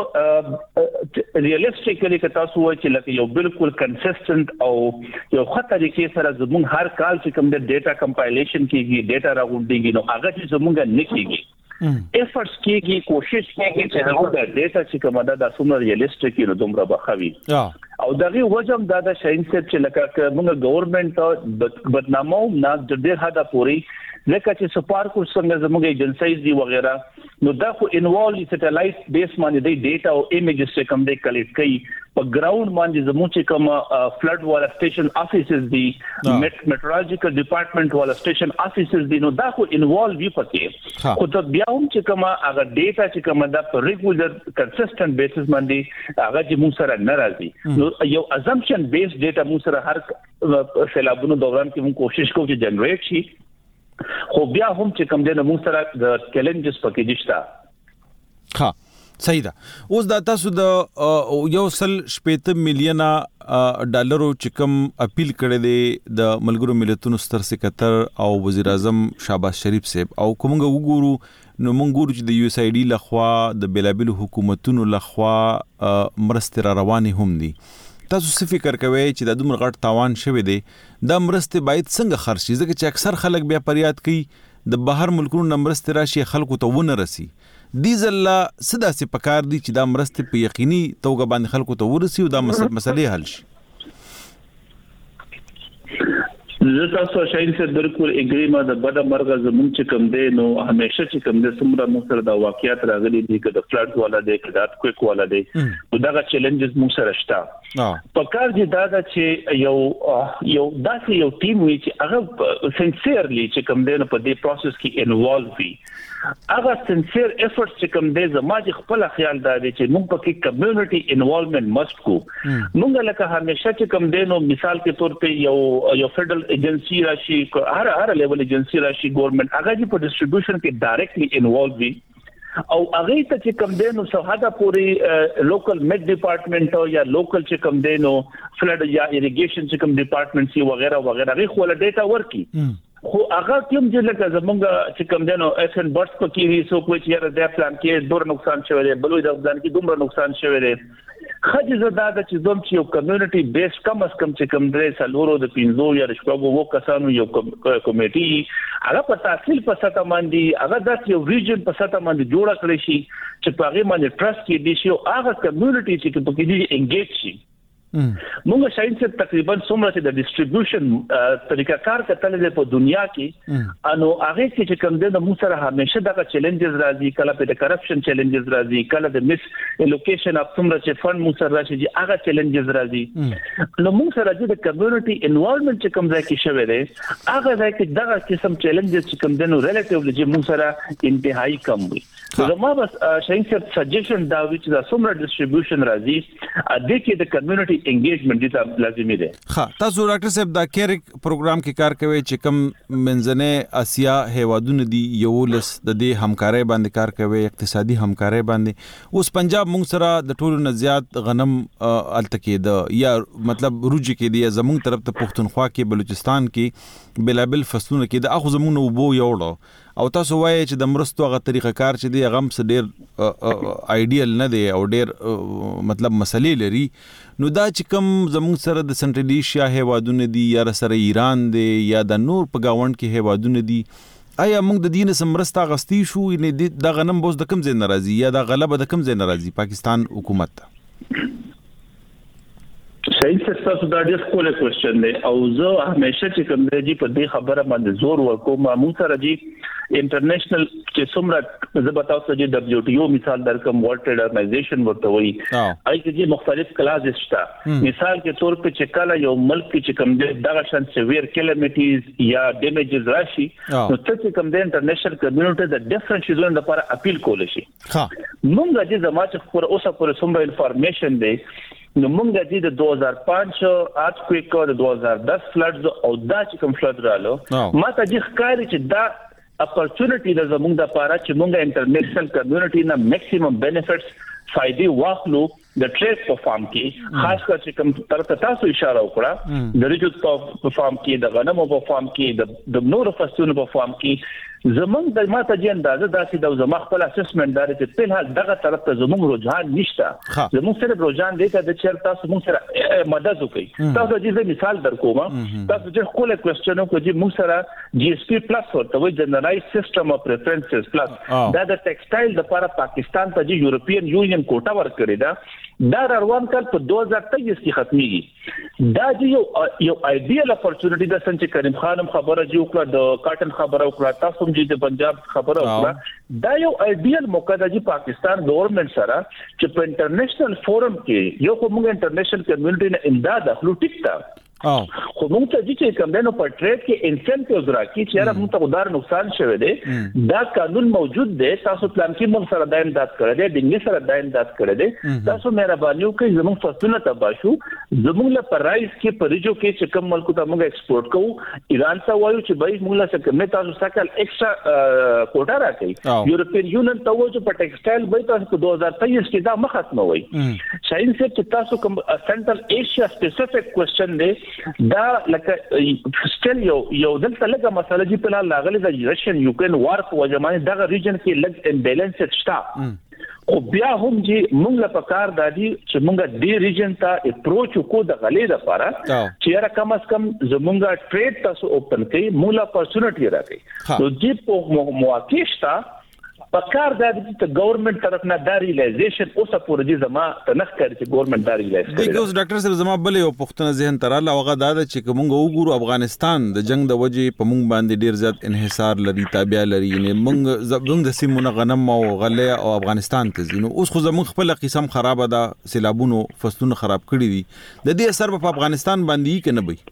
ریئلیسټیکلی که تاسو وایئ چې لکه یو بالکل کنسسټنٹ او یو ښه طریقې سره زموږ هر کال چې کوم د ډیټا کمپایلیشن کیږي ډیټا راغونډيږي نو هغه چې زموږ نه کیږي افورټس کیږي کوشش کیږي چې هغه د ډیټا چې کومه ده د څومره ریئلیسټیک نو دومره بخوي او دغه وجم دا د شاین صاحب چې لکه موږ ګورنمنت بدنامو نه د ډیر حدا پوری لکه چې سپارکو څنګه زموږ ایجنسیز دي وغیرہ نو دا خو انوالو سټلایټ بیس باندې د ډیټا او ایمیجز چې کوم دی کلیکټ کوي په ګراوند باندې زموږ چې کوم فلډ والا سټیشن افیسز دي میټرولوژیکل ډپارټمنټ والا سټیشن افیسز دي نو دا خو انوالو وی پکې خو ته بیا هم چې کوم هغه ډیټا چې کوم دا په ریګولر کنسسټنټ بیسس باندې هغه چې موږ سره ناراضي نو یو ازمپشن بیس ډیټا موږ سره هر سیلابونو دوران کې موږ کوشش کوو چې جنریټ شي خو بیا هم چې کوم دنه موږ سره د چیلنجز پکې دي شته ها صحیح ده. اوس دا تاسو د یو سل شپږ میلیونه ډالرو چې کوم اپیل کړی دی د ملګرو ملتونو ستر سکرټر او وزیر اعظم شهباز شریف صاحب او کومه وګورو نو مونږ ګورو چې د یو اس ای ډي لخوا د بلابل حکومتونو لخوا مرستې را روانې هم دي. تاسو څه فکر کوئ چې د دومره غټ تاوان شوی دی دا مرستې باید څنګه خرج شي؟ ځکه چې اکثر خلک بیا فریاد کوي د بهر ملکونو نه مرستې راشي خلکو ته ونه رسي. دې ځله څه داسې پکار دي چې دا مرستې په یقیني توګه باندې خلکو ته ورسي او دا مسلې حل شي؟ زه تاسو شاین سره بالکل اګریما د بده مرغه زمونږ چې کوم دی نو همیشه چې کوم دی څومره موږ سره د واقعیت راغلي دي که د فلډ والا دی که د ارتکویک والا دی نو دغه چیلنجز موږ سره شته. پکار دي دا چې یو یو داسې یو ټیم وي چې هغه سنسیرلی چې کوم دی نو په دې پروسس کې انوالو وي. هغه سنسیر افورټس چې کوم دی زما چې خپل خیال دا دی چې موږ پکې کمیونټي انوالومنت مست کو. موږ لکه همیشه چې کوم دی نو مثال کې تور په یو یو فدرل ایجنسی راشي هر هر لیول ایجنسی راشي ګورنمنت هغه چې په ډیسټریبیوشن کې ډایرکټلی انوالو وي او هغه ته چې کوم دی نو سوهاده پوری لوکل میډ ډپارټمنټ یا لوکل چې کوم دی نو فلډ یا ایریګیشن چې کوم ډپارټمنټ سی وغیرہ وغیرہ هغه خو له ډیټا ورکی خو هغه کوم چې لکه زمونږ چې کوم دی نو ایس ان برډز پکې وي سو کوی چې د پلان کې ډور نقصان شوی دی بلوي د پلان کې دومره نقصان شوی دی. خځه زدا د چې دوم چې یو کمیونټي بیس کم اس کم چې کوم درې سلورو د پینځو یا شپږو وو کسانو یو کمیټي هغه په تحصیل په ساته باندې هغه د یو ریجن په ساته باندې جوړه کړی شي چې په هغه باندې ټرست کې دي شي او هغه کمیونټي چې په کې دي انګیج شي. موږ شاین سره تقریبا څومره چې د ډیسټریبیوشن طریقه کار کتل دی په دنیا کې انو هغه چې کوم دی نو موږ سره همیشه دغه چیلنجز راځي کله په د کرپشن چیلنجز راځي کله د مس الوکیشن اف څومره چې فند موږ سره راشي چې هغه چیلنجز راځي. نو موږ سره چې د کمیونټي انوالومنت چې کوم ځای کې شوی دی هغه ځای کې دغه قسم چیلنجز چې کوم دی نو ریلیټیولی چې موږ سره انتهایی کم وي. زما بس شاین سره سجیشن دا وی چې دا څومره ډیسټریبیوشن راځي د کې د کمیونټي انګیجمنت دي لازمي دي. ها تاسو ډاکټر صاحب دا کیریک پروګرام کې کار کوي چې کوم منځنه اسیا هیوادونه دي یو لس د دې همکارۍ باندې کار کوي اقتصادي همکارۍ باندې. اوس پنجاب موږ سره د ټولو نه زیات غنم التکې د یا مطلب روج کې دی زموږ طرف ته پښتونخوا کې بلوچستان کې بلابل فصلونه کې د اخو زموږ نو بو یوړو او تاسو وایي چې د مرستو هغه طریقه کار چې دی هغه څه ډیر ایډیل نه دی او ډیر مطلب مسلې لري. نو دا چې کوم زموږ سره د سنټرل ایشیا هیوادونه دي یا سره ایران دی یا د نور په گاوند کې هیوادونه دي آیا موږ د دین سمرستا غستی شو یعنی د غنم بوز د کم ځای ناراضي یا د غلبه د کم ځای ناراضي پاکستان حکومت ته؟ صحیح تاسو دا ډېر کوله کوېسچن دی او زه همیشه چې کوم دی په دې خبره باندې زور ورکوم. موږ سره جی انټرنیشنل چې څومره زه به تاسو ته دبليو ټي او مثال درکم ورلد ټریډ ارګنایزیشن ورته وایي آی کې مختلف کلاسز شته. مثال کې تور په چې کله یو ملک چې کوم دی دغه شان سیویر کلمیټیز یا ډیمیجز راشي نو چې کوم دی انټرنیشنل کمیونټي د ډیفرنٹ شیزونو لپاره اپیل کول شي. موږ چې زما چې پر اوسه پر څومره انفارمیشن دی نو موږ د دو هزار پنځه ارتکویک او د دو هزار دس فلډز او دا چې کوم فلډ رالو ما ته چې ښکاري چې دا اپورچونټی د زموږ د لپاره چې موږ انټرنیشنل کمیونټي نه میکسیمم بینیفټس فائدې واخلو د ټریډ په فارم کې خاص کر چې کوم تر تاسو اشاره وکړه د ریجوت په فارم کې د غنمو په فارم کې د نورو فصلونو په فارم کې زمونږ د ماته جن اندازه داسې د زما خپل اسسمنت دار چې په حال دغه طرف ته زموږ رجحان نشته. زموږ سره رجحان دی چې د چیر تاسو موږ سره مدد وکړي. تاسو چې مثال درکوم تاسو چې خپل کوېسچن وکړئ چې موږ سره جی اس پی پلس ورته وایي جنرالایز سیستم اف پریفرنسز پلس دا د ټیکسټایل لپاره پاکستان ته چې یورپین یونین کوټا ورکړي دا دا روان کال په دو هزار تیئیس کې ختميږي. دا یو یو ایډیال اپورچونټی د سنچ کریم خانم خبره جو کړه د کاټن خبره وکړه تاسو چې د پنجاب خبره وکړه دا یو ایډیال موقع د پاکستان ګورنمنت سره چې په انټرنیشنل فورم کې یو کوم انټرنیشنل کمیونټي نه امداد اخلو ټیک تا خو موږ ته چې کوم دنو په ټریډ کې انسنټیوز راکې چې را موږ ته غوډار نقصان شوه دی دا قانون موجود دی تاسو پلان کې موږ سره د امداد کړی دی دنګ سره د امداد کړی دی تاسو مهرباني وکړئ زموږ فصلونه تباشو زموږ له پرایز کې پرېجو کې چې کوم ملک ته موږ ایکسپورټ کوو ایران ته وایو چې به موږ له څه کومه تاسو سکل ایکسترا کوټا راکړي یورپین یونین ته وایو چې په ټیکسټایل به تاسو په دوه هزار تیئیس کې دا مختموي شاین صاحب چې تاسو کوم سنټرل ایشیا سپیسیفیک کوېسچن دی دا لکه سټل یو یو دلته لږه مسله چې په لاغلي د رشین یوکرين وار په وجمانه دغه ریجن کې لږ امبیلنس شته او بیا هم چې موږ له پکار دادي چې موږ دې ریجن ته اپروچ کو د غلې لپاره چې را کم از کم زموږ ټریډ تاسو اوپن کړي موږ له اپورچونټی راکړي نو دې په مواقع شته پکار دادي چې ګورنمنت طرف نه دا ریلایزیشن اوسه پورې دې زما تنخ کوي چې ګورنمنت دا ریلایز کوي دغه ډاکټر صاحب زما بل یو پښتنه ذهن تراله هغه دا چې موږ وګورو افغانستان د جنگ د وجې په موږ باندې ډیر زیات انحصار لري تابع لري نه موږ زبون د سیمونه غنم او غله او افغانستان ته ځینو اوس خو زموږ خپل قسم خراب ده سیلابونو فصلونه خراب کړی دي د دې اثر په افغانستان باندې کې نه وي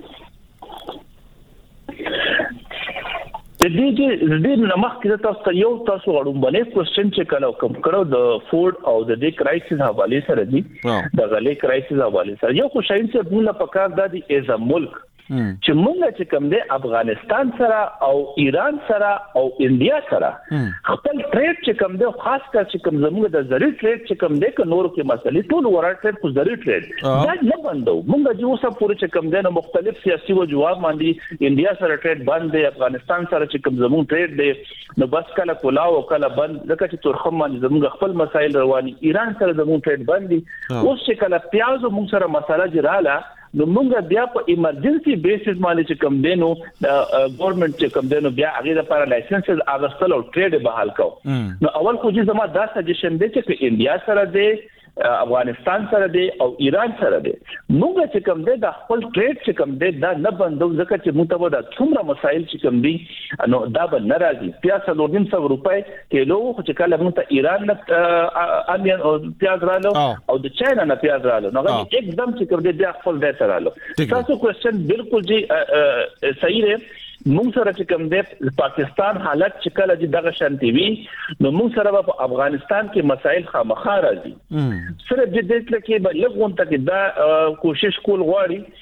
د دې د دې نمخ کې تاسو یو تاسو غواړم باندې کوېسچن چې کله کوم کړو د فود او د دې کرایسس حواله سره دي د غلې کرایسس حواله سره یو خو شاین چې موږ په کار دادي ایز ا ملک چې موږ چې کوم دی افغانستان سره او ایران سره او انډیا سره خپل ټریډ چې کوم دی خاص کر چې کوم زموږ د زری ټریډ چې کوم دی ک نور کې مسلې ټول ورا ټریډ خو زری ټریډ دا نه بندو موږ چې اوسه پورې چې کوم دی نو مختلف سیاسي وجوهات باندې انډیا سره ټریډ بند دی افغانستان سره چې کوم زموږ ټریډ دی نو بس کله کولاو کله بند لکه چې تورخم باندې زموږ خپل مسایل رواني ایران سره زموږ ټریډ بند دي اوس چې کله پیاز موږ سره مسله جراله نو موږ بیا په ایمرجنسي بیسس باندې چې کوم دینو ګورنمنت چې کوم دینو بیا هغه لپاره لایسنسز اغستل او ټریډ بحال کو نو اول خو چې زما دا سجیشن دی چې انډیا سره دی افغانستان سره دی او ایران سره دی موږ چې کوم دی د خپل ټریډ چې کوم دی دا نه بندو ځکه چې موږ ته د څومره مسایل چې کوم دی نو دا به ناراضي پیاز څلور نیم سو روپۍ کیلو خو چې کله موږ ته ایران نه انین او پیاز رالو او د چاینا نه پیاز رالو نو هغه एकदम چې کوم دی بیا خپل دی سره رالو تاسو کوېسچن بالکل جی صحیح دی موږ سره چې کوم دی پاکستان حالت چې کله چې دغه شانتي وي نو موږ سره په افغانستان کې مسایل خامخا راځي سره د دې لکه به لږون ته دا کوشش کول غواړي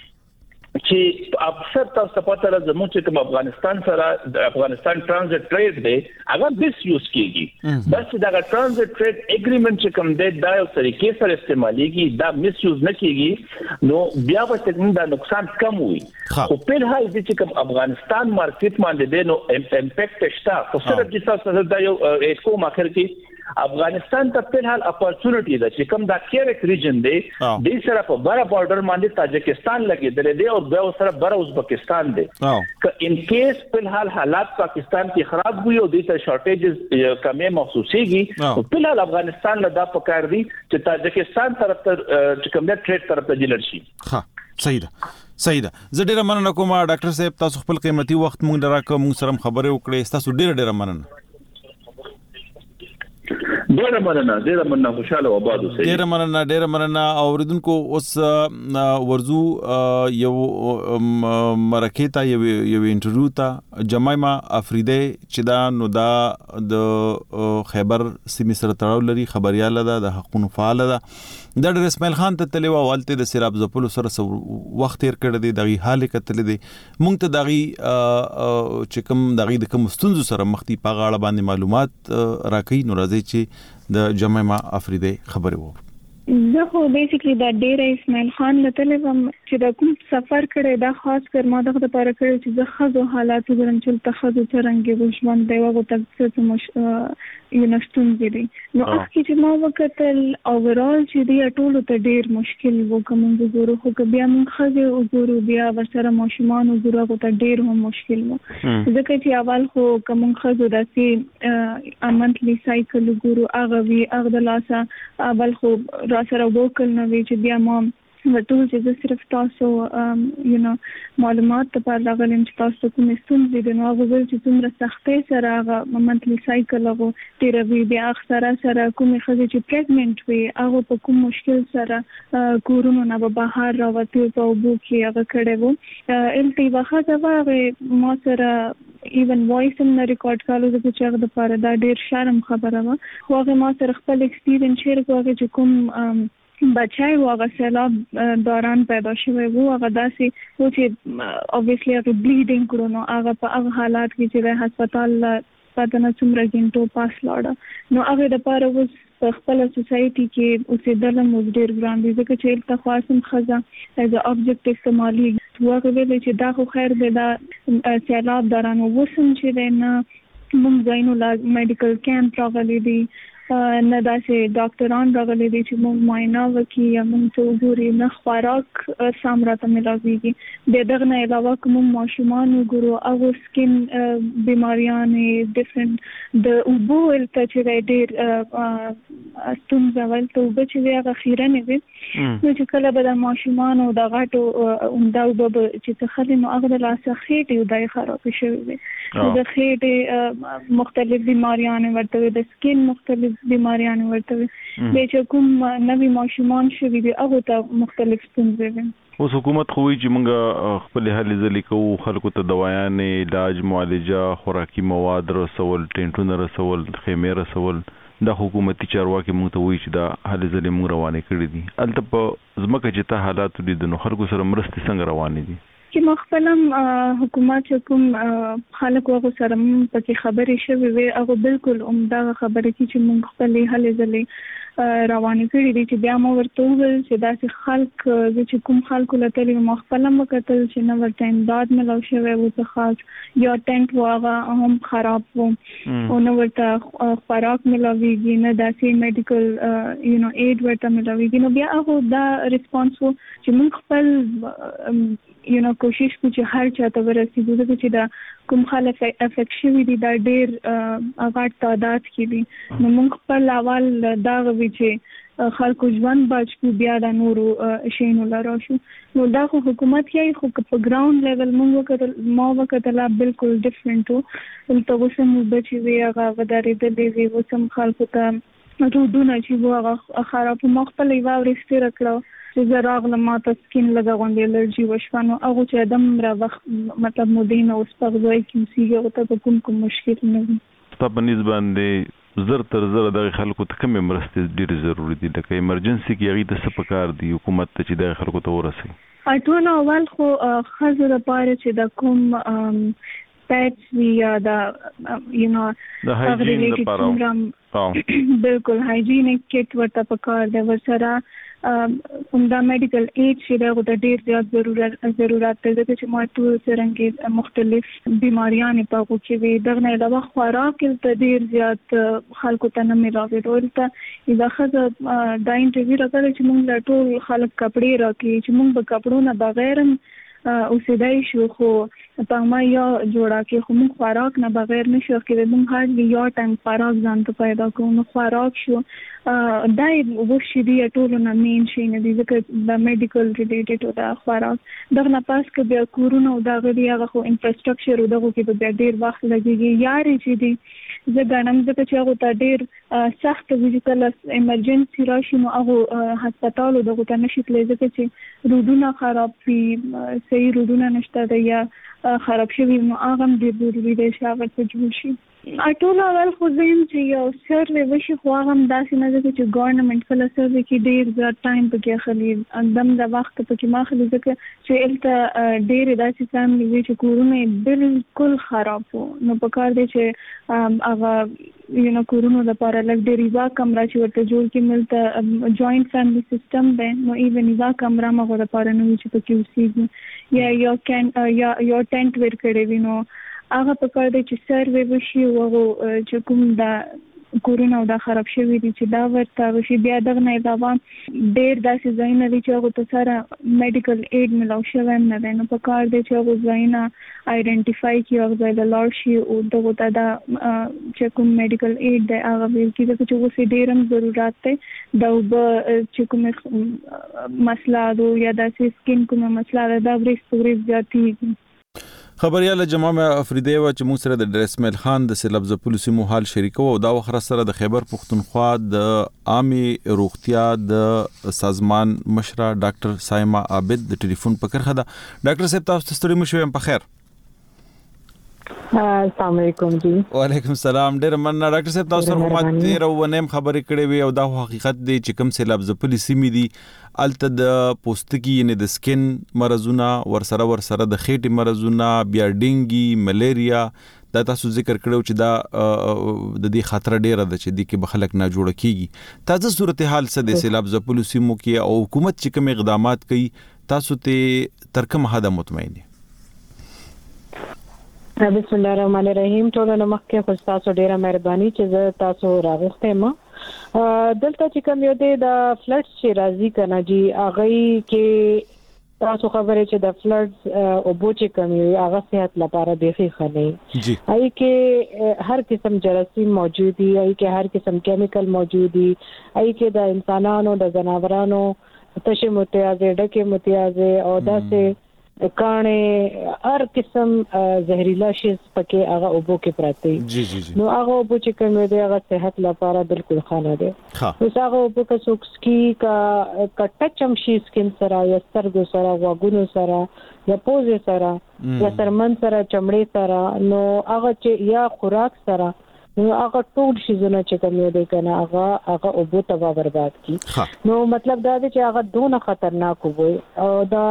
چې اکثر تاسو په تر زموږ چې کوم افغانستان سره د افغانستان ترانزیت ټریډ دی هغه بیس یوز کیږي بس دا ترانزیت ټریډ اګریمنت چې کوم دی دا یو طریقې سره استعماليږي دا میس یوز نه کیږي نو بیا به څنګه دا نقصان کم وي خو په حال دي چې کوم افغانستان مارکیټ باندې دی نو امپیکټ شته خو سره د تاسو دا یو کوم اخر کې افغانستان ته په حال اپورچونټی ده چې کوم دا کیرک ریجن دی د سره په بار بارډر باندې تاجکستان لګیدل دی او بیا سره بار ازبکستان دی که ان کیس په حال حالات پاکستان کې خراب وي او د ته شارټیجز کمې محسوسيږي په حال افغانستان له دا پکار دی چې تاجکستان طرف ته چې کوم د ټریډ طرف ته جلل شي ها صحیح ده صحیح ده زه ډیره مننه کوم ډاکټر صاحب تاسو خپل قیمتي وخت مونږ دراکو مونږ سره خبرې وکړې تاسو ډیره ډیره مننه ډیره مننه ډیره مننه خوشاله و آباد اوسئ ډیره مننه ډیره مننه اوریدونکو اوس ورزو یو مرکه یو یو انټرویو ته جمایما افریدی چې دا نو دا د خیبر سیمې سره تړاو لري خبرياله ده د حقوقو فعال ده د ډېر اسماعیل خان ته تللی و والته د سیراب زپلو سره وخت تیر کړی دی دغه حال کتل دی مونږ ته دغه چې کوم دغه د کوم ستونزو سره مخ دي په غاړه باندې معلومات راکې نو راځي چې د جمایما افریدی خبرې وو زه خو بیسیکلی دا ډیر اسماعیل خان لته لم چې دا کوم سفر کړی دا خاص کر ما دغه لپاره کړی چې زه خزو حالات ګورم چې تخزو څنګه وښمن دی وغه تاسو مش یو نشټون دي نو اخ چې ما وکتل اوورال چې دی ټول ته ډیر مشکل وو کوم د زورو خو بیا من خزو او زورو بیا ورسره ماشومان او زورو ته ډیر هم مشکل وو ځکه چې اول خو کوم خزو داسې امنتلی سایکل ګورو هغه وی هغه د لاسه اول خو سره وکړ نو چې بیا ما ټول چې صرف تاسو یو نو معلومات په اړه غواړم چې تاسو کوم ستونزې دي نو هغه چې څومره سختۍ سره هغه منتلی سایکل هغه تیروي بیا اکثر سره کوم خزه چې پریګننټ وي هغه په کوم مشکل سره کورونو نه به بهر راوته په وبو کې هغه کړي وو الټي واخه دا ما سره ایون وایس هم ریکارډ کالو د چې د پاره دا ډیر شرم خبره و هغه ما سره خپل ایکسپیرینس شیر کوي چې کوم بچای واغه سیلاب دوران پیدا شوی وو هغه داسې و چې obviously هغه بلیډینګ کړو نو هغه په هغه حالات کې چې د هسپتال پاتنه څومره ګنټو پاس لاړه نو هغه د پاره اوس په خپل سوسايټي کې اوسېدل مو ډېر ګران دي ځکه چې الته خاصم خزه از اوبجیکټ استعمالي هغه ویل چې دا خو خیر دی دا سیلاب دوران وسم چې نه موږ ځینو لا میډیکل کیمپ راغلي دي نه داسې ډاکټران راغلي دي چې موږ معاینه وکړي یا موږ ته وګوري نه خوراک سم راته ملاويږي د دغه نه علاوه کوم ماشومان وګورو او سکین بیماریانې ډیفرنٹ د اوبو الته چې ډېر ستونزه ولته وب چې هغه خیره نه وي نو چې کله به د ماشومان او د غاټو اوندا وب چې تخلي نو هغه د لاسه خېټې او دای خراب شوی وي د خېټې مختلف بیماریان ورته د سکین مختلف بیماریان ورته وي چې کوم نوې ماشومان شوي دي هغه ته مختلف ستونزې دي اوس حکومت خو چې موږ خپل هلي ځلې کوو خلکو ته دوايانې علاج معالجه خوراکي مواد رسول ټینټونه رسول خیمه رسول د حکومتي چارواکي موږ ته وایي چې دا هلي ځلې موږ روانې کړې دي الته په ځمکه چې ته حالات دي د خلکو سره مرستې څنګه روانې دي چې مخفلم حکومت کوم خلک وغه سره پکې خبرې شوي وي هغه بالکل عمده خبرې چې موږ خپل هلي ځلې روانې کړې دي چې بیا مو ورته وویل چې داسې خلک چې کوم خلکو لته مخفلم وکتل چې نو ورته امداد ملو شوی وو څه خاص یا ټینټ واغه هم خراب وو او نو ورته خوراک ملويږي نه داسې میډیکل یو نو ایډ ورته ملويږي نو بیا هغه دا ریسپانس وو چې موږ خپل یو نو کوشش کوو چې هر چا ته ورسېږو چې دا کوم خلک افیکټ شوي دي دا ډېر غټ تعداد کې دي نو موږ خپل اول دا غوي چې خلکو ژوند بچ کو بیا د نورو شینو لاره شو نو دا خو حکومت یې خو په ګراوند لیول موږ وکړل ما وکړل بالکل ډیفرنٹ وو تل اوسه مو بچي وی هغه ودارې د دې وسم خلکو ته روډونه چې هغه خراب مخته یې واورې ستر کړو چې زراغله ماته سکین لګا غونډې الرجی وشفانو هغه چې دم را وخت مطلب مودین او سپغوي کې سیګه او ته کوم کوم مشکل نه وي په نسبت باندې زر تر زر د خلکو ته کوم مرستې ډېر ضروری دي لکه ایمرجنسي کې هغه د سپکار دی حکومت ته چې د خلکو ته ورسي اټول اول خو خزر لپاره چې د کوم پټس وی یا د یو نو د هایجین لپاره بالکل هایجینیک کیټ ورته پکار دی ورسره همدا میډیکل ایډ چې دا د ډېر زیات ضرورت ضرورت دی چې ما ټول څنګه مختلف بیماریاں په کو کې وي دغه علاوه خوراک ته ډېر زیات خلکو ته نه ملاوي ورته اذا خزه دا انټرویو راکړل چې موږ ټول خلک کپڑے راکړي چې موږ په کپړو نه بغیر او سیدای شو خو په ما یا جوړا کې خو موږ خوراک نه بغیر نشو کې موږ هر یو ټایم خوراک ځان ته پیدا کوو خوراک شو دای وښې دی ټول نه مين شي نه دي ځکه د میډیکل ریلیټډ او د خوراک دغه نه پاس کې بیا کورونه او د غړي هغه خو انفراستراکچر او دغه کې به ډیر وخت لګيږي یاري چې دي زه غنم ځکه چې هغه ته ډیر سخت فزیکل ایمرجنسي راشي نو هغه هسپتال دغه ته نشي تللی ځکه چې روډونه خراب وي صحیح روډونه نشته دی یا خراب شوی نو هغه هم ډیر ضروري دی چې هغه ته جوړ شي اټول اول خو زم چې یو سروي وشي خو هغه هم داسې نه ده چې ګورنمنت کله سروي کې ډیر زیات ټایم پکې اخلي اندم د وخت پکې ماخلي ځکه چې الته ډیر داسې فیملی وي چې کورونه بالکل خراب وو نو په کار دی چې هغه یو نو کورونو لپاره لږ ډیر وا کمره چې ورته جوړ کې ملته جوائنٹ فیملی سیستم دی نو ایون وا کمره مغه لپاره نو چې پکې اوسېږي یا یو کین یا یو ټینټ ور کړی وي نو هغه په کار دی چې سروي وشي او هغه چې کوم د کورونه دا خراب شوی دي چې دا ورته وشي بیا دغه نه علاوه ډېر داسې ځایونه دي چې هغه ته سره میډیکل ایډ ملو شوی نه دی نو په کار دی چې هغه ځایونه آئیډنټیفای کړي او ځای له لاړ شي او دغه ته دا چې کوم میډیکل ایډ دی هغه ویل کېږي چې اوس ډېر هم ضرورت دی دا اوبه چې کوم مسله ده یا داسې سکین کومه مسله ده دا ورځ په ورځ زیاتېږي خبرياله جمامه افریدی و چې موږ سره د ډریسمل خان د سیلاب ځپلو سیمو حال شریکو او دا وخت سره د خیبر پښتونخوا د عامي روغتیا د سازمان مشره ډاکټر سایما عابد د ټلیفون په کرخه ده ډاکټر صاحب تاسو ستړي مو شوم په خیر السلام علیکم جی. وعلیکم السلام. ډیر مننه ډاکټر صاحب، تاسو سره کومه تیر ونیم خبرې کړې وي او دا حقیقت دی چې کوم سیلاب ځپلې سیمې دي الته د پوستکي یعنی د سکن مرزونه ورسره ورسره د خېټې مرزونه بیا ډینګي ملیریا دا تاسو ذکر کړو چې دا د دې خطر ډیره ده چې د کې بخلک نه جوړ کیږي. تازه صورتحال څه د سیلاب ځپلو سیمو کې او حکومت چې کوم اقدامات کوي تاسو ته تر کومه حد مطمئن دي؟ بسم الله الرحمن الرحیم. ټول نو مخکې خو تاسو ډیره مهرباني چې زه تاسو راغښته ما دلته چې کوم یو دی د فلډز چې راځي کنه جی هغه کې تاسو خبرې چې د فلډز او بوچې کوم یو هغه صحت لپاره بيخي خنه جی هي کې هر قسم جراثیم موجود دي، هي کې هر قسم کیمیکل موجود دي، هي کې د انسانانو د جناورانو تشه متیازه ډکه متیازه او داسې کانه هر قسم زهريلا شي پکې هغه اوبو کې پراته جی جی جی نو هغه اوبو چې کوم دی هغه صحت لپاره بالکل خانه دی. نو هغه اوبو که سوکسکی کا کټچم شي سکین سره یا سترګو سره واګونو سره یا پوزې سره یا سرمن سره چمړې سره نو هغه چې یا خوراک سره نو هغه ټول شي زونه چې کوم دی کنه هغه هغه اوبو تبا برباد کی. نو مطلب دا دی چې هغه دونه خطرناک وي او دا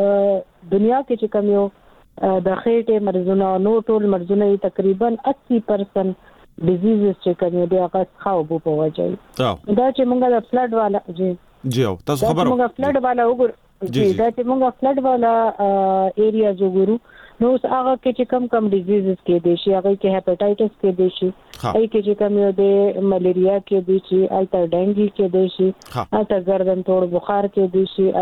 دنیا کې چې کوم یو د خېټې مرزونه نو ټول مرزونه تقریبا اسی پرسنټ ډیزیزز چې کوم دی هغه خاو بو په وجه دا چې موږ د فلډ والا جی جی او تاسو خبرو موږ فلډ والا وګورو جی دا چې موږ فلډ والا ایریا وګورو نو هغه کې چې کم کم ډیزیزز کې دي شي هغه کې هپاتایټس کې دي شي هغه کې چې کوم یو د ملیریا کې دي شي الته ډینګي کې دي شي الته ګردن توړ بخار کې دي شي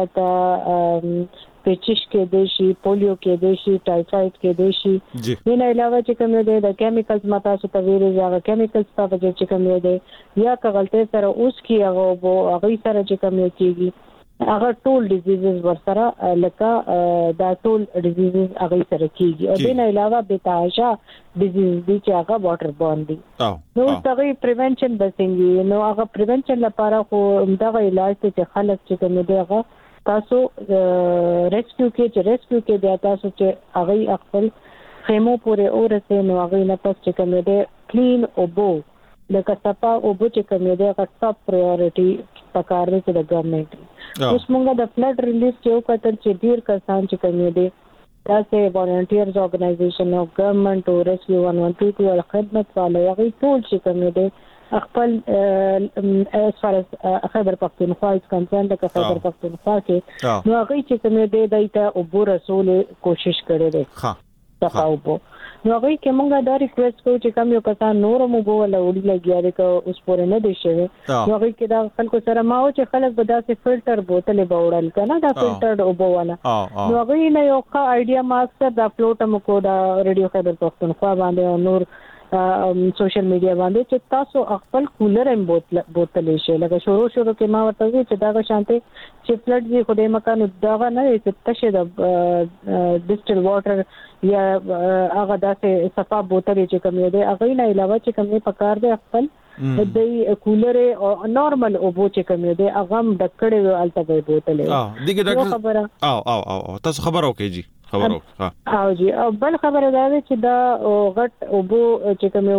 الته پیچش کې دي شي پولیو کې دي شي ټایفاید کې دي شي دې نه علاوه چې کوم دی د کیمیکلز متا څه تویري هغه کیمیکلز په وجه چې کوم دی یا کغلطه سره اوس کې هغه وو هغه سره چې کوم کېږي هغه ټول ډیزیزز ورسره لکه دا ټول ډیزیزز هغه سره کېږي او دې نه علاوه بتاجا ډیزیز دي چې هغه واټر بورن دي. نو هغه پریونشن بسنګي نو هغه پریونشن لپاره خو دغه علاج چې خلک چې کوم دی هغه تاسو ریسکیو کې چې ریسکیو کې بیا تاسو چې هغه خپل خیمو پورې اورسه نو هغه نه پس چې کوم دی کلین او بو لکه صفا او بو چې کوم دی هغه ټاپ پرایورټي پکار دی د ګورنمنت. اوس موږ د فلډ ریلیف چې وکړل چې ډیر کسان چې کوم دی تاسو والنټیرز اورګنایزیشن او ګورنمنت او ریسکیو ون ون ټو ټو خدمت والے هغه ټول چې کوم دی خپل as far as خیبر پختونخوا is concerned د خیبر پختونخوا کې نو هغه چې کوم دی دایته او بو رسول کوشش کړي دي ها تخاوبو نو هغه کې مونږه دا ریکوست کوو چې کوم یو کسان نور مو بو ولا وړي لګیا دي که اوس پورې نه دي شوی نو هغه کې دا خلکو سره ما او چې خلک به داسې فلټر بوتل به وړل کنه دا فلټر او بو ولا نو هغه نه یو ښه آیډیا ماستر دا فلوټ مو کو دا ریډیو خیبر پختونخوا باندې نور سوشل میډیا باندې چې تاسو خپل کولر هم بوتل بوتلې شي لکه شروع شروع کې ما ورته وی چې دا شانته چې فلډ دی خو دې مکان دا نه چې تشه د ډیسټل واټر یا هغه داسې صفا بوتلې چې کوم دی هغه نه علاوه چې کوم پکار دی خپل د کولر او نارمل او بو چې کوم دی هغه ډکړې الته بوتلې اه دغه ډاکټر او او او تاسو خبر اوکې جی خبرو ها او جی او بل خبره دا ده چې دا غټ او بو چې کوم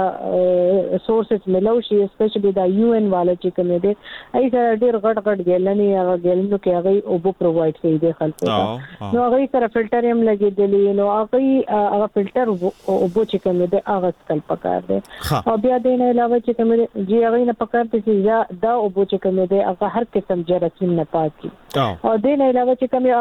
ورته سورسز ملو شي اسپیشلی دا یو ان والا چې کوم دی ای سره ډیر غټ غټ ګلنی هغه ګلنو کې هغه او بو پرووایډ کوي د خلکو ته نو هغه سره فلټر هم لګیدلی نو هغه هغه فلټر او بو چې کوم دی هغه سکل پکار دی او بیا د نه علاوه چې کوم جی هغه نه پکار دي چې دا او بو چې کوم دی هغه هر قسم جراثیم نه پاکي او د نه علاوه چې کوم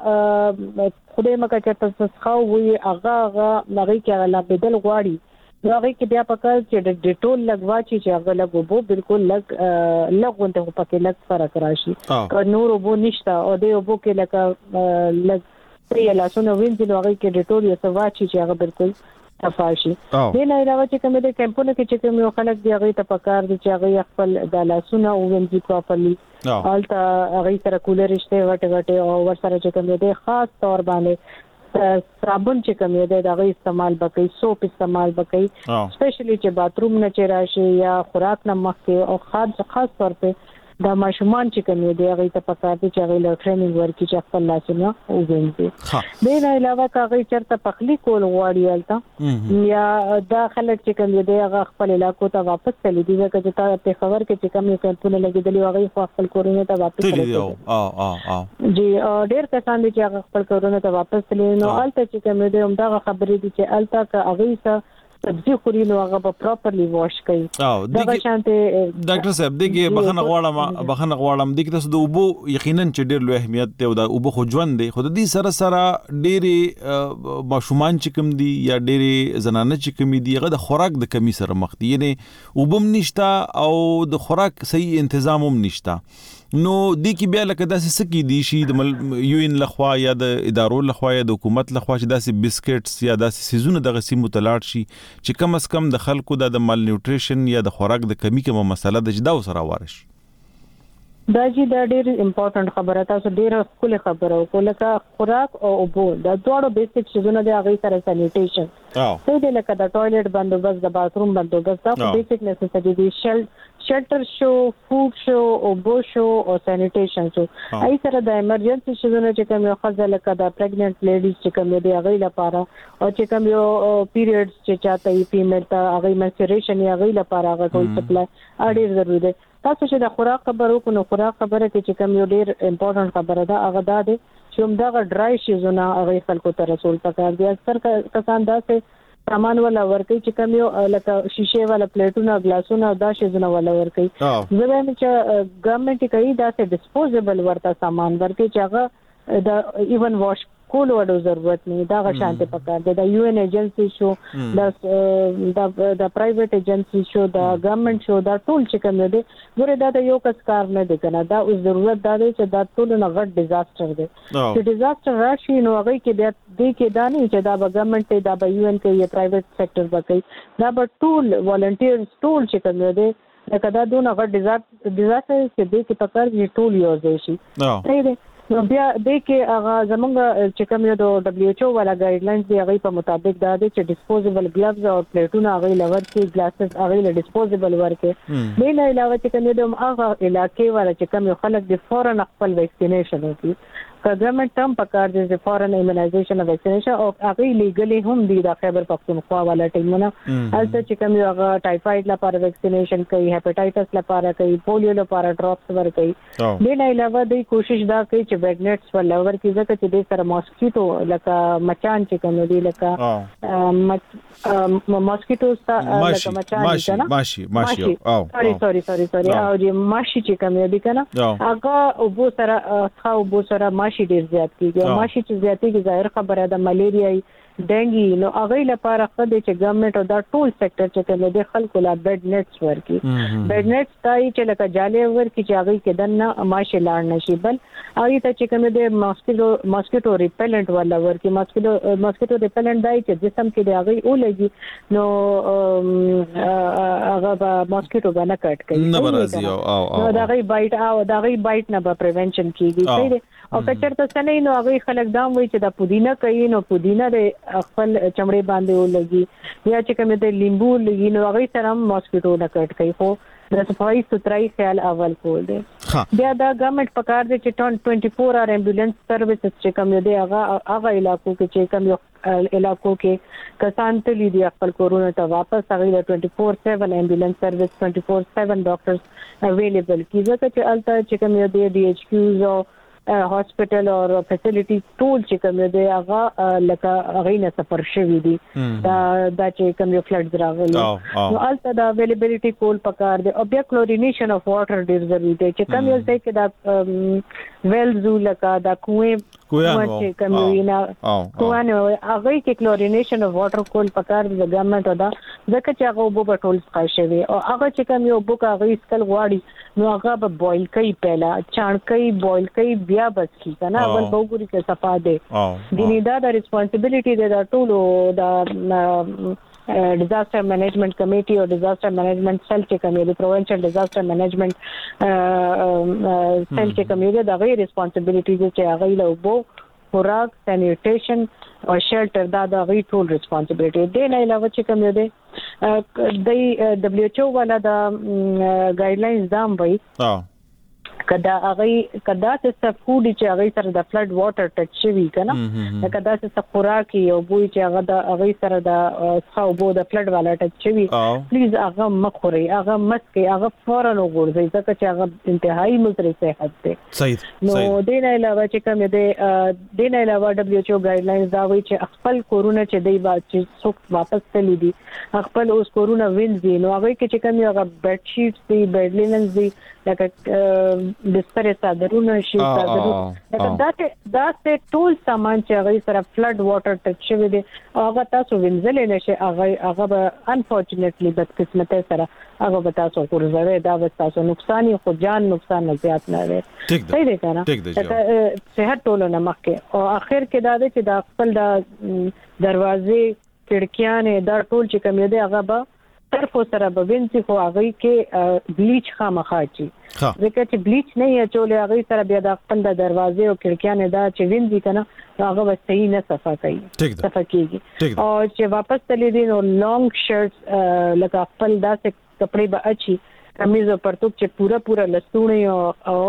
هغه خدای مکه چې تاسو خو وي هغه هغه لغې کې لا بدل غواړي نو هغه کې بیا پکړ چې د ډیټول لګواچی چې هغه لګو بو بالکل لګ لګونته په کې لګ فرق راشي که نور بو نشته او دی بو کې لکه لګ پری لاسونه وینځي نو هغه کې ډیټول یې سواچی چې هغه بالکل صفاشي دې نه علاوه چې کوم دې کمپونه کې چې کوم یو خلک دی هغه ته پکار دي چې هغه خپل د لاسونه وینځي پراپرلی الته هغه سره کولر شته وټ وټ او ور سره چې کوم دې خاص تور باندې صابون چې کوم دې دغه استعمال وکړي سوپ استعمال وکړي سپیشلی چې باتروم نه چرایشي یا خوراک نه مخکې او خاص خاص طور په دا ماشومان چې کوم دی هغه ته پکار دي چې هغه له ټریننګ ورکړي چې خپل لاسونه وګڼي. د نه علاوه هغه چرته پخلی کول غواړي الته یا دا خلک چې کوم دی هغه خپل علاقو ته واپس تللی دي چې تا په خبر کې چې کوم کمپونه لګیدلی هغه خپل کورونه ته واپس تللی او او او جی ډېر کسان دي چې هغه خپل کورونه ته واپس تللی نو الته چې کوم دی هم دا خبرې دي چې الته کا هغه څه سبزی خوري نو هغه به پراپرلی واش کوي. دا شانته ډاکټر صاحب دغه بخنه غواړم بخنه غواړم دغه تاسو د اوبو یقینا چې ډېر لوی اهمیت دی او د اوبو خو ژوند دی خو د دې سره سره ډېری ماشومان چې کوم دي یا ډېری زنانه چې کوم دي هغه د خوراک د کمی سره مخ دي یعنی اوبم نشتا او د خوراک صحیح تنظیم هم نشتا. نو د کی بیا لکه داسې سکی دي شي د یو ان لخوا یا د ادارو لخوا یا د حکومت لخوا چې داسې بسکټس یا داسې سيزونه د غسیمو تلاړ شي چې کم از کم د خلکو د مال نیوټریشن یا د خوراک د کمی کومه مسله د جدا سره وارش. دا چې دا ډېر امپورټنت خبره تاسو ډېر خپل خبره وکړه خوراک او اوبو دا ډېر بیسیک شیزونه دي هغه سره سانیټیشن څه دي لکه د ټوایلټ بندوبست د باتروم بندوبست دا بیسیک نیسیسټی دي شل شلټر شو فود شو اوبو شو او سانیټیشن شو ای سره د ایمرجنسي شیزونه چې کوم یو خزه لکه د پریګننټ لیډیز چې کوم دی هغه لپاره او چې کوم یو پیریډز چې چاته یې فیمیل ته هغه منسټریشن یې هغه لپاره هغه ټول سپلای اړیر ضروري دی. تاسو چې د خوراک خبرو کو نو خوراک خبره کې چې کوم یو ډیر امپورټنت خبره ده هغه دا ده چې هم دا ډرای شیزونه هغه خلکو ته رسول پکار دي. اکثر کسان دا څه سامان ولا ورکي چې کوم یو لکه شیشه والا پلیټونه ګلاسونه دا شیزونه ولا ورکي زه به چې ګورنمنت کوي دا څه ډیسپوزیبل ورته سامان ورکي چې هغه د ایون واش کول وړو ضرورت نه دا غشانته پکار دی. د یو ان ایجنسی شو د د پرایویټ ایجنسی شو د ګورنمنت شو دا ټول چې کوم دی ګوره دا د یو کس کار نه دی کنه دا اوس ضرورت دا دی چې دا ټول نه غټ ډیزاستر دی چې ډیزاستر راشي نو هغه کې بیا دې کې دا نه چې دا به ګورنمنت دا به یو ان کې یا پرایویټ سېکټر وکړي دا به ټول والنټیرز ټول چې کوم دی لکه دا دونه غټ ډیزاستر ډیزاستر چې دې کې پکار دی ټول یو ځای شي. صحیح دی. نو بیا د کې هغه زمونږ چې کوم یو د دبليو ایچ او والا ګایډلاینز دی هغه په مطابق دا دی چې ډیسپوزیبل ګلوز او پلیټونه هغه لور کې ګلاسز هغه له ډیسپوزیبل ورکه به نه علاوه چې کوم یو هغه علاقې والا چې کوم یو خلک د فورن خپل ویکسینیشن وکړي ګورنمنت هم پکار دي چې فورن ایمونایزیشن او ویکسینیشن او هغه لیګلی هم دي د خیبر پختونخوا والا ټیمونه البته چې کوم یو هغه ټایفاید لپاره ویکسینیشن کوي هپاتایټس لپاره کوي پولیو لپاره ډراپس ورکوي. به نه علاوه د کوشش دا کوي چې ویګنټس ولور کې ځکه چې د سره ماسکیټو لکه مچان چې کوم دي لکه ماسکیټوز لکه مچان کنه ماشي ماشي او سوري سوري سوري سوري او د ماشي چې کوم دي کنه هغه وبو سره خاو وبو سره ماشي ډیر زیات کیږي ماشي چې زیاتې ظاهر خبره ده ملیریا ډنګي نو هغه لپاره خدای چې ګورنمنت او دا ټول سېکټر چې کله د خلکو لا بیډ نټس ورکی بیډ نټس تای چې لکه جاله ورکی چې هغه کې دنه ماشه لاړ نشي بل هغه ته چې کوم د ماسکیټو ماسکیټو ریپیلنٹ ولا ورکی ماسکیټو ماسکیټو ریپیلنٹ دای چې جسم کې د هغه ولګي نو هغه به ماسکیټو باندې کټ کوي نه برازي او نو دا غي بایټ او دا غي بایټ نه به پریونشن کیږي صحیح او کچر ته سنې نو هغه خلک دا وایي چې دا پودینه کوي نو پودینه د خپل چمړې باندې ولګي یا چې کوم د لیمبو لګي نو هغه سره ماسکیټو نه کټ کوي خو د صفائی سترای خیال اول کول دي. بیا دا ګورنمنت پکار دي چې ټوئنټي فور اور ایمبولانس سرویسز چې کوم دی هغه هغه علاقو کې چې کوم یو علاقو کې کسان تللی دي خپل کورونه ته واپس هغه د ټوئنټي فور سیون ایمبولانس سرویس ټوئنټي فور سیون ډاکټرز اویلیبل کیږي چې الته چې کوم یو دی ډي ایچ کیوز او هاسپټل او فیسیلیټي ټول چې کوم دی هغه لکه هغه نه سفر شوی دي دا دا چې کوم یو فلډز راغلي نو البته دا availability کول پکار دی او بیا کلورینیشن اف واټر ډیر ضروري دی چې کوم یو ځای کې دا ویلز لکه دا کوې کوه چې کوم یو نه کوه نو هغه کې کلورینیشن اف واټر کول پکار دی ګورنمنت دا ځکه چې هغه وبو پټول ښه شوی او هغه چې کوم یو بوک هغه اسکل غواړي نو هغه به بوایل کوي پهلا چان کوي بوایل کوي بیا بس کی کنه اول بوګوري کې صفا ده دیني دا د responsibility ده د ټولو د ډیزاستر مینجمنت کمیټي او ډیزاستر مینجمنت سیل چې کومې د پروینشل ډیزاستر مینجمنت سیل چې کومې د غیر responsibility چې هغه له وبو خوراک سانیټیشن او شیلټر دا د غیر ټول responsibility دی نه علاوه چې کومې ده د دبليو ایچ او والا د ګایډلاینز دام وای کدا هغه کدا څه فود چې هغه سره د فلډ واټر ټچ شوی کنه کدا څه خوراک یو بوی چې هغه د هغه سره د خاوبو د فلډ والا ټچ شوی پلیز هغه مخوري هغه مسکه هغه فورا وګورئ ځکه چې هغه انتهایی مضر صحت دی صحیح نو دین علاوه چې کوم دی دین علاوه دبليو ایچ او ګایډلاینز دا وایي چې خپل کورونه چې دی با چې څوک واپس تللی دي خپل اوس کورونه وینځي نو هغه کې چې کوم هغه بیډ شیټس دی بیډ لیننز دی لکه بستر صادرونه شي صادرونه لکه دا دا څه ټول سامان چې هغه سره فلډ واټر ټچ شوی دی هغه تاسو وینځل نه شي هغه هغه به انفورچونټلی بد قسمت سره هغه به تاسو ورزوي دا به تاسو نقصان خو جان نقصان نه زیات نه وي صحیح دی کنه صحت ټول نه مخکې او اخر کې دا چې دا خپل د دروازې کړکیانې دا ټول چې کوم دی هغه به طرف سره به وینځي خو هغه کې بلیچ خامخا چی ځکه چې بلیچ نه یې چولې هغه سره بیا د خپل د دروازې او کړکیانې دا چې وینځي کنه هغه به صحیح نه صفا کوي صفا کیږي او چې واپس تللی دي نو لانګ شرټس لکه خپل داسې کپڑے به اچي کمیز او پرتوک چې پورا پورا لستونه او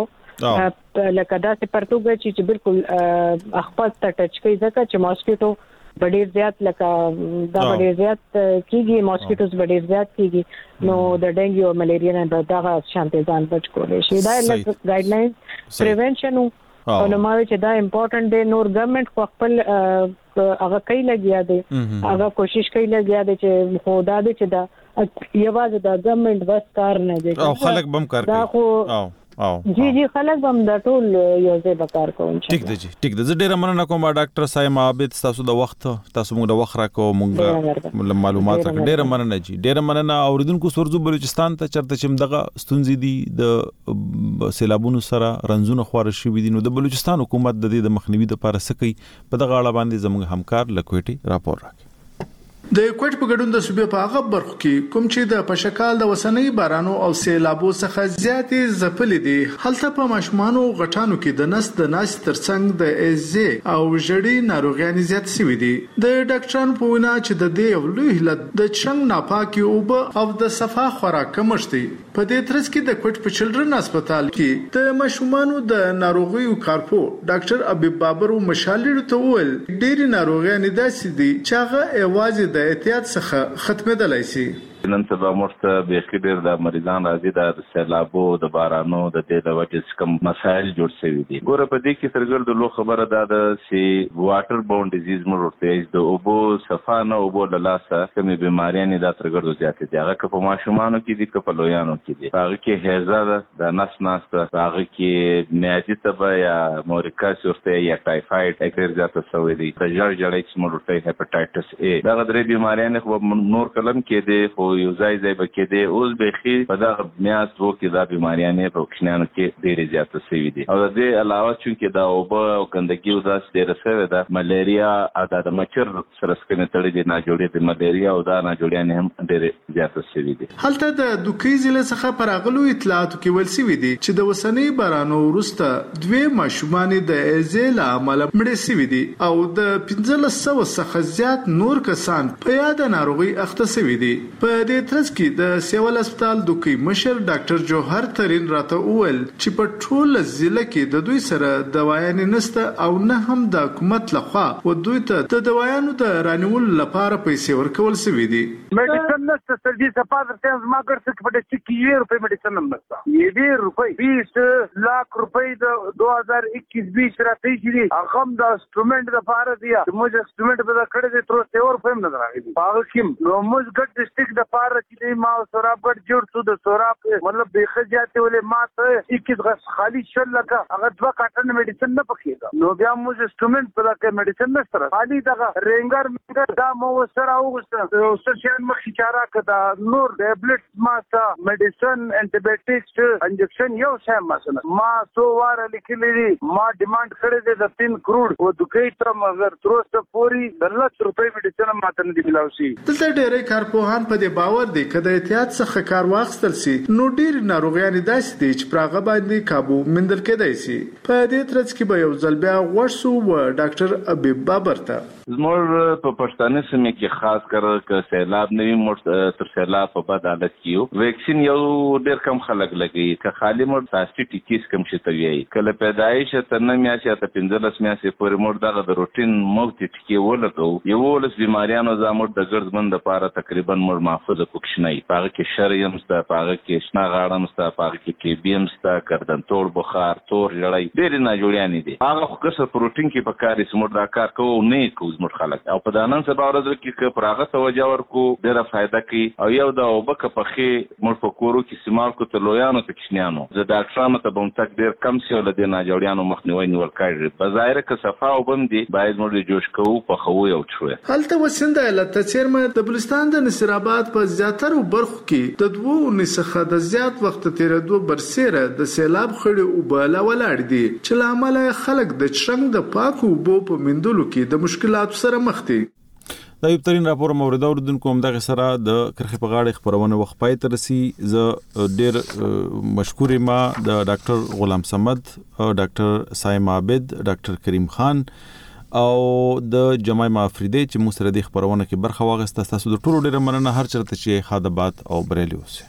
لکه داسې پرتوک چې بالکل خپل ته ټچ کوي ځکه چې ماسکیټو ډېر زیات لکه دا ډېر زیات کیږي ماسکیټوز ډېر زیات کیږي نو د ډینګي او ملیریا نه دا شانته ځان بچ کولای شي دا ګایډلاینز پریونشن او نو ما چې دا امپورټنٹ دی نور ګورنمنت خو خپل هغه کوي لګیا دی هغه کوشش کوي لګیا دی چې خو دا دی چې دا یوازې د ګورنمنت بس کار نه دی او خلک بم کار کوي او او جی جی خلک هم د ټول یو ځای به کار کوي ټیک دی ټیک دی زه ډیره مننه کوم ډاکټر صاحب عابد تاسو د وخت تاسو موږ د وخت راکو موږ معلومات راکړه ډیره مننه جی ډیره مننه اوریدونکو سورزو بلوچستان ته چرته چې دغه ستونزې دي د سیلابونو سره رنزونه خوار شوې دي نو د بلوچستان حکومت د دې د مخنیوي لپاره څه کوي په دغه اړه باندې زموږ همکار لکوټي راپور راکړي د کوټ په ګډون د صوبې په هغه برخو کې کوم چې د پشکال د وسنۍ بارانو او سیلابو څخه زیاتې ځپلې دي هلته په ماشومانو غټانو کې د نس د ناس ترڅنګ د ایزي او جړې ناروغیان زیات شوي دي د ډاکټرانو په وینا چې د دې یو لوی علت د چنګ ناپاکي اوبه او د صفا خوراک کمښت دی په دې ترڅ کې د کوټ په چلډرن هسپتال کې د ماشومانو د ناروغیو کارپو ډاکټر ابي بابر مشالډ ته وویل ډېری ناروغیان داسې دي چې هغه ایوازې د احتیاط څخه ختمېدلای شي نن سبا مرسته به خبر د مریضان راځي د سیلابو د بارانو د دې د وجې کوم مسایل جوړ شوي دي ګوره په دې کې سرګر د لو خبره ده د سی واټر باوند ډیزیز مرته د اوبو صفا نه اوبو د لاسه کومې بیماریاں د سرګر د زیات دي هغه په ماشومانو کې دي په لویانو کې دي هغه کې هزار د نس ناس هغه کې میادي تبه یا مورکاس ورته یا ټایفاید اکثر زیات شوی دي د جړ جړ چې مرته هپاتایټس ای دا غدري بیماریاں خو نور کلم کې دي یو ځای ځای بکې دي اوس به خي په دا میاس وو کې دا بیماریاں په کښنانو کې ډېر زیات شوي دي او د دې علاوه چې دا اوبه او ګندګي او داس ډېر سره ده ملیریا ادا د مچر سره سکنه تړلې دي نه جوړې د ملیریا او دا نه جوړیان هم ډېر زیات شوي دي هلته د دوکي ضلع څخه پراغلو اطلاعاتو کې ول شوي دي چې د وسنۍ بارانو وروسته دوه ماشومان د ایزل عمل مړ شوي دي او د پنځه سوه څخه زیات نور کسان په یاد ناروغي اخته شوي دي په دې ترڅ کې د سیول هسپتال دوکي مشر ډاکټر جوهر ترين راته وویل چې په ټول ضلع کې د دوی سره دوايان نشته او نه هم د حکومت لخوا و دوی ته د دوايانو د رانیول لپاره پیسې ورکول شوې دي medicine नसतं तर जी सपादर ते मागड सकपडे चिकी ये रुपये मेडिसिन नसतं ये रुपये बीस लाख रुपये दो हजार इक्कीस बीस रात्री जी अकम द इंस्ट्रूमेंट द पार दिया मुझे इंस्ट्रूमेंट बदा खड़े दे तो से और फेम नजर आ गई पागल किम मुझ गट डिस्ट्रिक्ट द पार की मा सोराबगढ़ जोड़ सु द सोराब मतलब बेख जाते वाले मा तो इक्कीस गस खाली शल लगा अगर दवा काटन मेडिसिन न पकेगा नो बिया मुझ इंस्ट्रूमेंट बदा के मेडिसिन न सर खाली दगा रेंगर में दा मो सर आओ उससे مخیچارا کدا نور ټابلیټ ماسا میډیسن انټیبیوټکس انجکشن یو شای مثلا ما سو وار لیکلې ما ډیماند کړی دی د تین کروڑ او دکې تر مگر تروسته پوری د لس روپۍ میډیسن ماته نه دی ملاوي دلته ډېرې کارپوهان په دې باور دی کله احتیاط څخه کار واخیستل سي نو ډیر ناروغیان داسې دي چې پراغه باندې کابو مندل کېدای سي. په دې ترڅ کې به یو ځل بیا ورسو و ډاکټر ابيب بابر ته زموږ په پښتانه سیمه کې خاص کر ک سیلاب نوی مړ تر سیلاب په بد حالت کې ویکسین یو ډیر کم خلک لګي ک خالی مړ تاسو ټیکیس کم شته وی کله پیدایش تر نه میاشتې ته پنځلس میاشتې پورې مړ دغه د روټین موت ټیکی ولګو یو ولس بیماریانو زموږ د ګرځمن د پاره تقریبا مړ محفوظ کوښنی پاره کې شریم ستا پاره کې شنا غاړم ستا پاره کې کې بیم ستا کردن تور بخار تور جړی ډیر نه جوړیانی دي هغه خو کسر پروتین کې پکاري سمور دا کار کوو نه کوو زموږ خلک او په دانن سبا ورځ کې ک پراغه توجه ورکو ډیره فائدہ کوي او یو دا وبکه پخې مړ فکورو کې سیمار کو ته لویانو ته کښنیانو زه ډاکټرانو ته بم تک ډیر کم سی ول د نه جوړیانو مخنیوي نیول کړي بظاهر ک صفه او بم دي باید مړ جوش کوو په خو یو شوې هلته وسنده لته چیرمن د بلوچستان د نصیر آباد په زیاتره برخو کې د دوه نسخه د زیات وخت تیرېدو برسره د سیلاب خړې او بل ولاړ دي چې لامل خلک د چرنګ د پاکو بو په مندلو کې د مشکلات سره مخ دي. دا یو ترين راپور مورد اوردونکو هم دغه سره د کرخې په غاړه خبرونه وخت پای تر سي ز ډیر مشکور ما د ډاکټر غلام صمد او ډاکټر سایم عابد ډاکټر کریم خان او د جماعه افریدی چې مو سره د خبرونه کې برخه واغسته تاسو د ټولو ډیر مننه هر چرته چې خادبات او بریلی اوسه.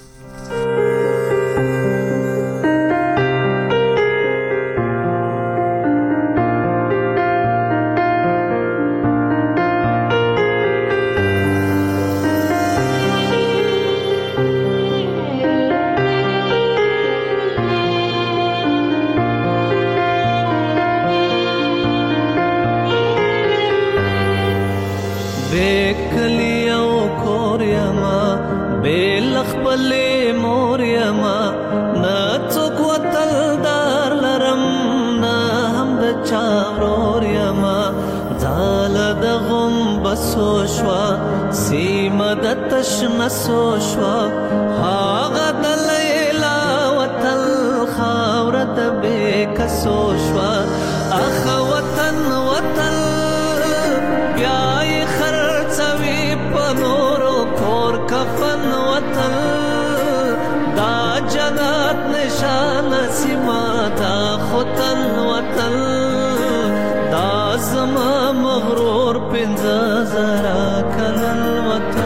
نسو شوا هاغه د لیلا وتل خاورت به کسو شوا اخ وطن وطن بیاي خرڅوي پنورو کور کفن وطن دا جنت نشان سیما دا خوتن وطن دا زما مغرور پنځه زرا کلن وطن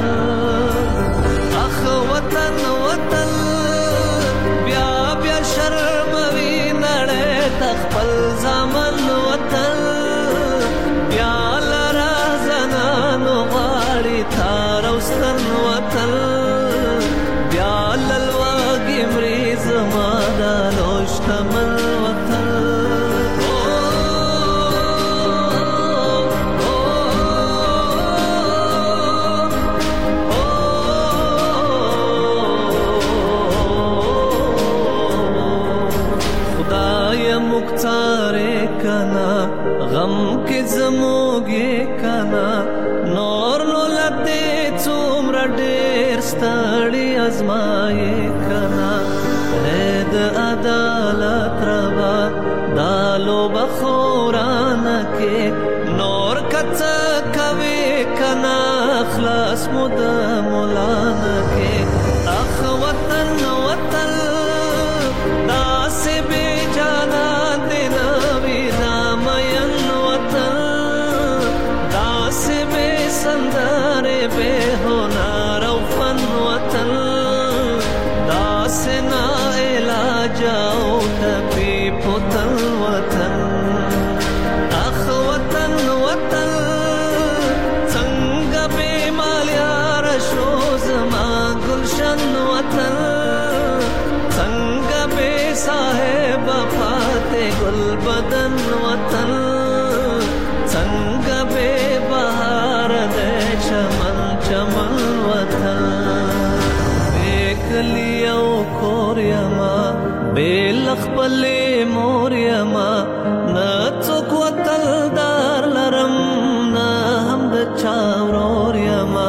خپلې مور یما نه څوک وتل دار لرم نه هم د چا ورور یما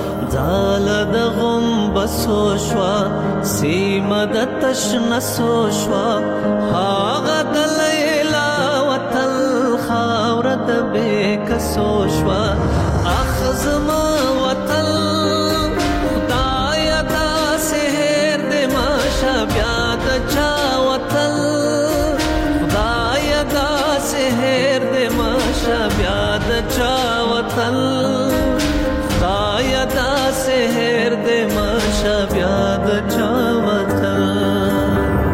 ځال د غم بسو شوا سیمه د تشنسو شوا هاغه د لیلا وتل خاوره د بې کسو شوا اخ زما وتل خدا مرشا بیا د چا وطن خدایا سحر دې مرشا بیا د چا وطن.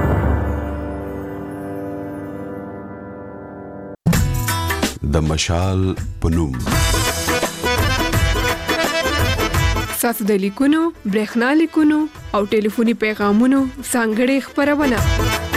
د مشال پنوم ساسو د لیکونو برېښنا لیکونو او ټلیفوني پیغامونو څنګه خبرونه